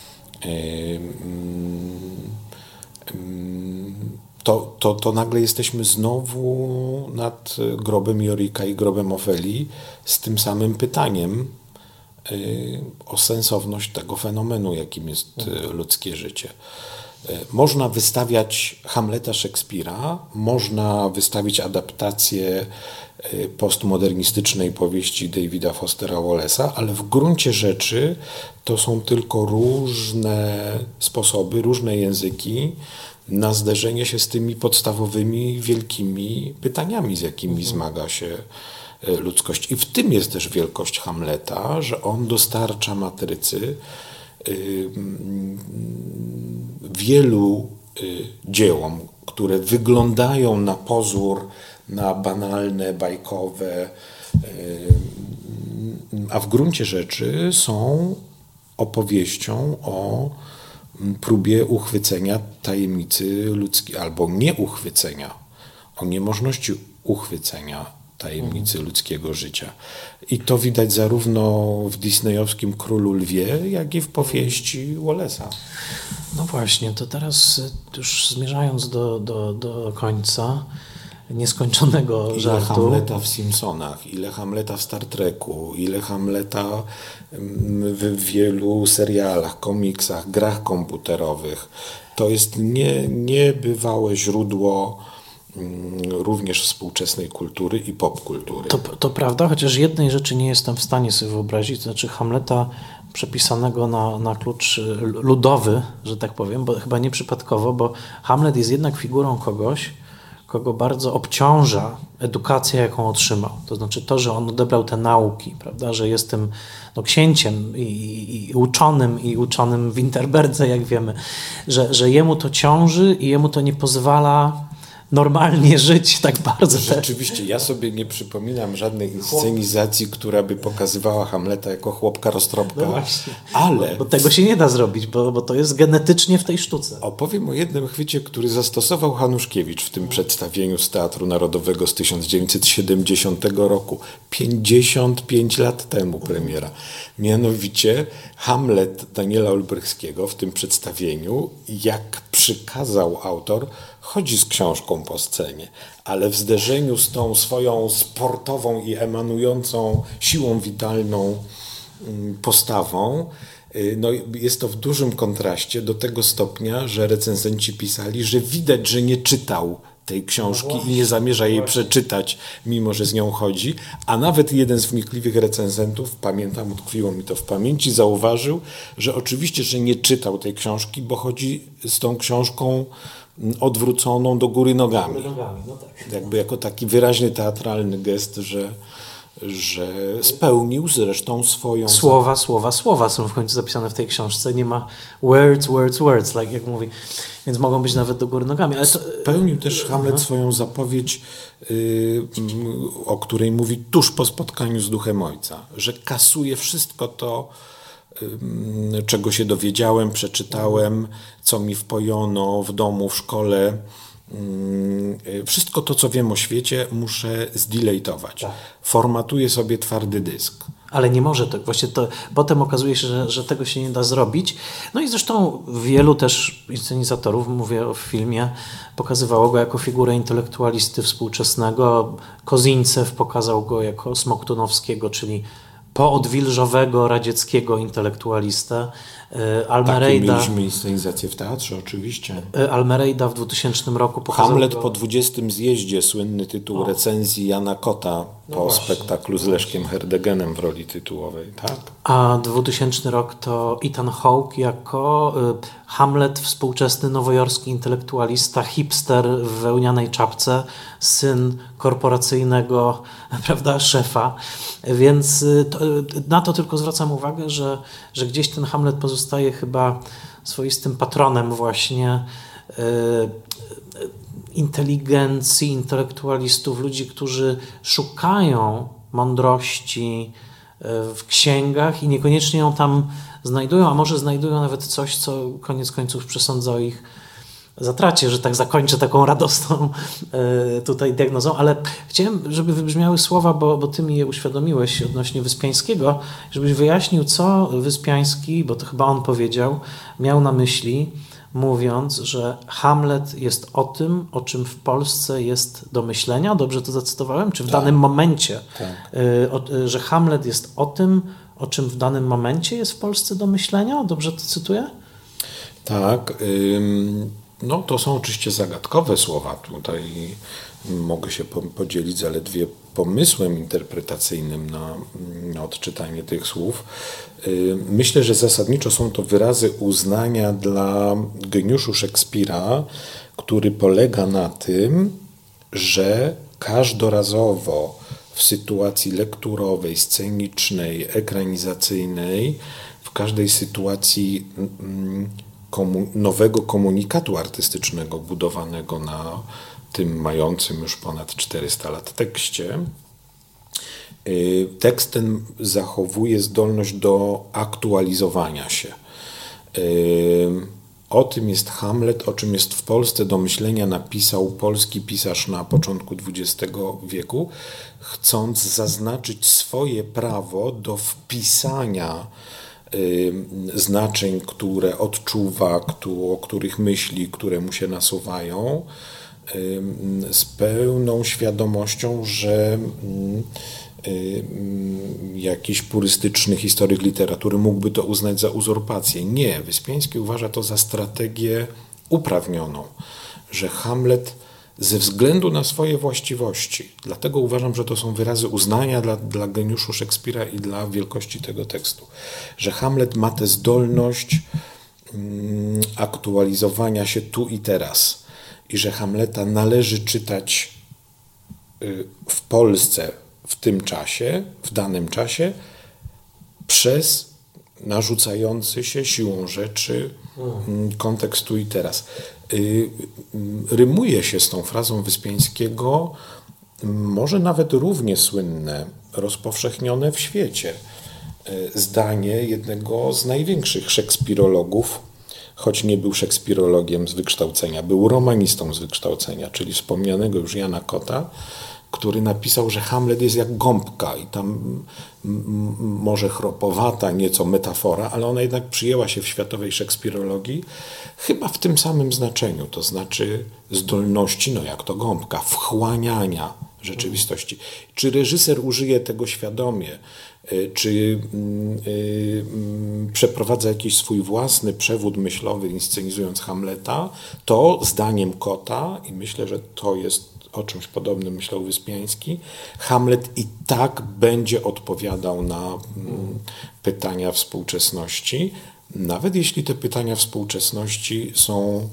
To nagle jesteśmy znowu nad grobem Jorika i grobem Ofelii z tym samym pytaniem o sensowność tego fenomenu, jakim jest ludzkie życie. Można wystawiać Hamleta Szekspira, można wystawić adaptację postmodernistycznej powieści Davida Fostera Wallace'a, ale w gruncie rzeczy to są tylko różne sposoby, różne języki na zderzenie się z tymi podstawowymi, wielkimi pytaniami, z jakimi zmaga się ludzkość. I w tym jest też wielkość Hamleta, że on dostarcza matrycy wielu dziełom, które wyglądają na pozór, na banalne, bajkowe, a w gruncie rzeczy są opowieścią o próbie uchwycenia tajemnicy ludzkiej, albo nieuchwycenia, o niemożności uchwycenia tajemnicy ludzkiego życia. I to widać zarówno w disneyowskim Królu Lwie, jak i w powieści Wallace'a. No właśnie, to teraz już zmierzając do końca nieskończonego żartu. Ile Hamleta w Simpsonach, ile Hamleta w Star Treku, ile Hamleta w wielu serialach, komiksach, grach komputerowych. To jest niebywałe źródło również współczesnej kultury i popkultury. To prawda, chociaż jednej rzeczy nie jestem w stanie sobie wyobrazić, to znaczy Hamleta przepisanego na klucz ludowy, że tak powiem, bo chyba nieprzypadkowo, bo Hamlet jest jednak figurą kogoś, kogo bardzo obciąża edukacja, jaką otrzymał. To znaczy to, że on odebrał te nauki, prawda, że jest tym księciem i uczonym w Interberdze, jak wiemy, że jemu to ciąży i jemu to nie pozwala normalnie żyć tak bardzo. Rzeczywiście, ja sobie nie przypominam żadnej inscenizacji, która by pokazywała Hamleta jako chłopka roztropka, no właśnie, ale... Bo tego się nie da zrobić, bo to jest genetycznie w tej sztuce. Opowiem o jednym chwycie, który zastosował Hanuszkiewicz w tym przedstawieniu z Teatru Narodowego z 1970 roku. 55 lat temu premiera. Mianowicie Hamlet Daniela Olbrychskiego w tym przedstawieniu, jak przykazał autor, chodzi z książką po scenie, ale w zderzeniu z tą swoją sportową i emanującą siłą witalną postawą, no jest to w dużym kontraście do tego stopnia, że recenzenci pisali, że widać, że nie czytał tej książki i nie zamierza jej przeczytać, mimo że z nią chodzi, a nawet jeden z wnikliwych recenzentów, pamiętam, utkwiło mi to w pamięci, zauważył, że oczywiście, że nie czytał tej książki, bo chodzi z tą książką odwróconą do góry nogami. No tak. Jakby jako taki wyraźny teatralny gest, że spełnił zresztą swoją... Słowa są w końcu zapisane w tej książce. Nie ma words, like jak mówi. Więc mogą być nawet do góry nogami. Ale to... Spełnił też Hamlet swoją zapowiedź, o której mówi tuż po spotkaniu z Duchem Ojca, że kasuje wszystko to, czego się dowiedziałem, przeczytałem, co mi wpojono w domu, w szkole. Wszystko to, co wiem o świecie, muszę zdeletować. Tak. Formatuję sobie twardy dysk. Ale nie może to. Właśnie to potem okazuje się, że tego się nie da zrobić. No i zresztą wielu też inscenizatorów, mówię o filmie, pokazywało go jako figurę intelektualisty współczesnego. Kozińcew pokazał go jako Smoktunowskiego, czyli poodwilżowego radzieckiego intelektualistę. Almereyda, Takie mieliśmy inscenizację w teatrze, oczywiście. Almereyda w 2000 roku pokazał Hamlet go... po 20. zjeździe, słynny tytuł recenzji Jana Kota po spektaklu z Leszkiem Herdegenem w roli tytułowej, tak? A 2000 rok to Ethan Hawke jako Hamlet, współczesny nowojorski intelektualista, hipster w wełnianej czapce, syn korporacyjnego, prawda, szefa. Więc na to tylko zwracam uwagę, że gdzieś ten Hamlet pozostaje chyba swoistym patronem właśnie inteligencji, intelektualistów, ludzi, którzy szukają mądrości w księgach i niekoniecznie ją tam znajdują, a może znajdują nawet coś, co koniec końców przesądza o ich zatracie, że tak zakończę taką radosną tutaj diagnozą, ale chciałem, żeby wybrzmiały słowa, bo ty mi je uświadomiłeś odnośnie Wyspiańskiego, żebyś wyjaśnił, co Wyspiański, bo to chyba on powiedział, miał na myśli, mówiąc, że Hamlet jest o tym, o czym w Polsce jest do myślenia. Dobrze to zacytowałem? Czy w danym momencie? Tak. Że Hamlet jest o tym, o czym w danym momencie jest w Polsce do myślenia? Dobrze to cytuję? Tak. No to są oczywiście zagadkowe słowa. Tutaj mogę się podzielić zaledwie pomysłem interpretacyjnym na odczytanie tych słów. Myślę, że zasadniczo są to wyrazy uznania dla geniuszu Szekspira, który polega na tym, że każdorazowo w sytuacji lekturowej, scenicznej, ekranizacyjnej, w każdej sytuacji nowego komunikatu artystycznego budowanego na tym mającym już ponad 400 lat tekście, tekst ten zachowuje zdolność do aktualizowania się. O tym jest Hamlet, o czym jest w Polsce do myślenia, napisał polski pisarz na początku XX wieku, chcąc zaznaczyć swoje prawo do wpisania znaczeń, które odczuwa, o których myśli, które mu się nasuwają, z pełną świadomością, że jakiś purystyczny historyk literatury mógłby to uznać za uzurpację. Nie, Wyspiański uważa to za strategię uprawnioną, że Hamlet ze względu na swoje właściwości, dlatego uważam, że to są wyrazy uznania dla geniuszu Szekspira i dla wielkości tego tekstu, że Hamlet ma tę zdolność aktualizowania się tu i teraz i że Hamleta należy czytać w Polsce w tym czasie, w danym czasie, przez narzucający się siłą rzeczy kontekst tu i teraz. Rymuje się z tą frazą Wyspiańskiego może nawet równie słynne, rozpowszechnione w świecie zdanie jednego z największych szekspirologów, choć nie był szekspirologiem z wykształcenia, był romanistą z wykształcenia, czyli wspomnianego już Jana Kota, który napisał, że Hamlet jest jak gąbka i tam może chropowata, nieco metafora, ale ona jednak przyjęła się w światowej szekspirologii chyba w tym samym znaczeniu, to znaczy zdolności, no jak to gąbka, wchłaniania rzeczywistości. Czy reżyser użyje tego świadomie, czy przeprowadza jakiś swój własny przewód myślowy, inscenizując Hamleta, to zdaniem Kota, i myślę, że to jest o czymś podobnym myślał Wyspiański, Hamlet i tak będzie odpowiadał na pytania współczesności, nawet jeśli te pytania współczesności są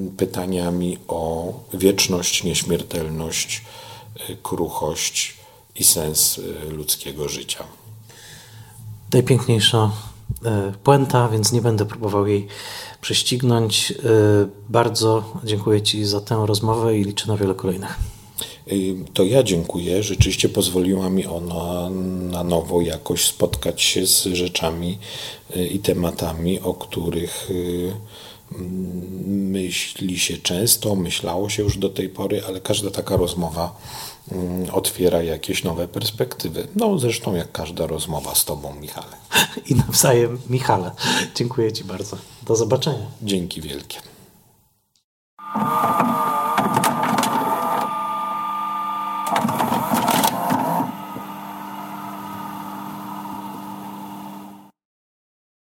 pytaniami o wieczność, nieśmiertelność, kruchość, i sens ludzkiego życia. Najpiękniejsza puenta, więc nie będę próbował jej prześcignąć. Bardzo dziękuję Ci za tę rozmowę i liczę na wiele kolejnych. To ja dziękuję. Rzeczywiście pozwoliła mi ona na nowo jakoś spotkać się z rzeczami i tematami, o których myśli się często, myślało się już do tej pory, ale każda taka rozmowa otwiera jakieś nowe perspektywy. No zresztą jak każda rozmowa z Tobą, Michale. I nawzajem, Michale. Dziękuję Ci bardzo. Do zobaczenia. Dzięki wielkie.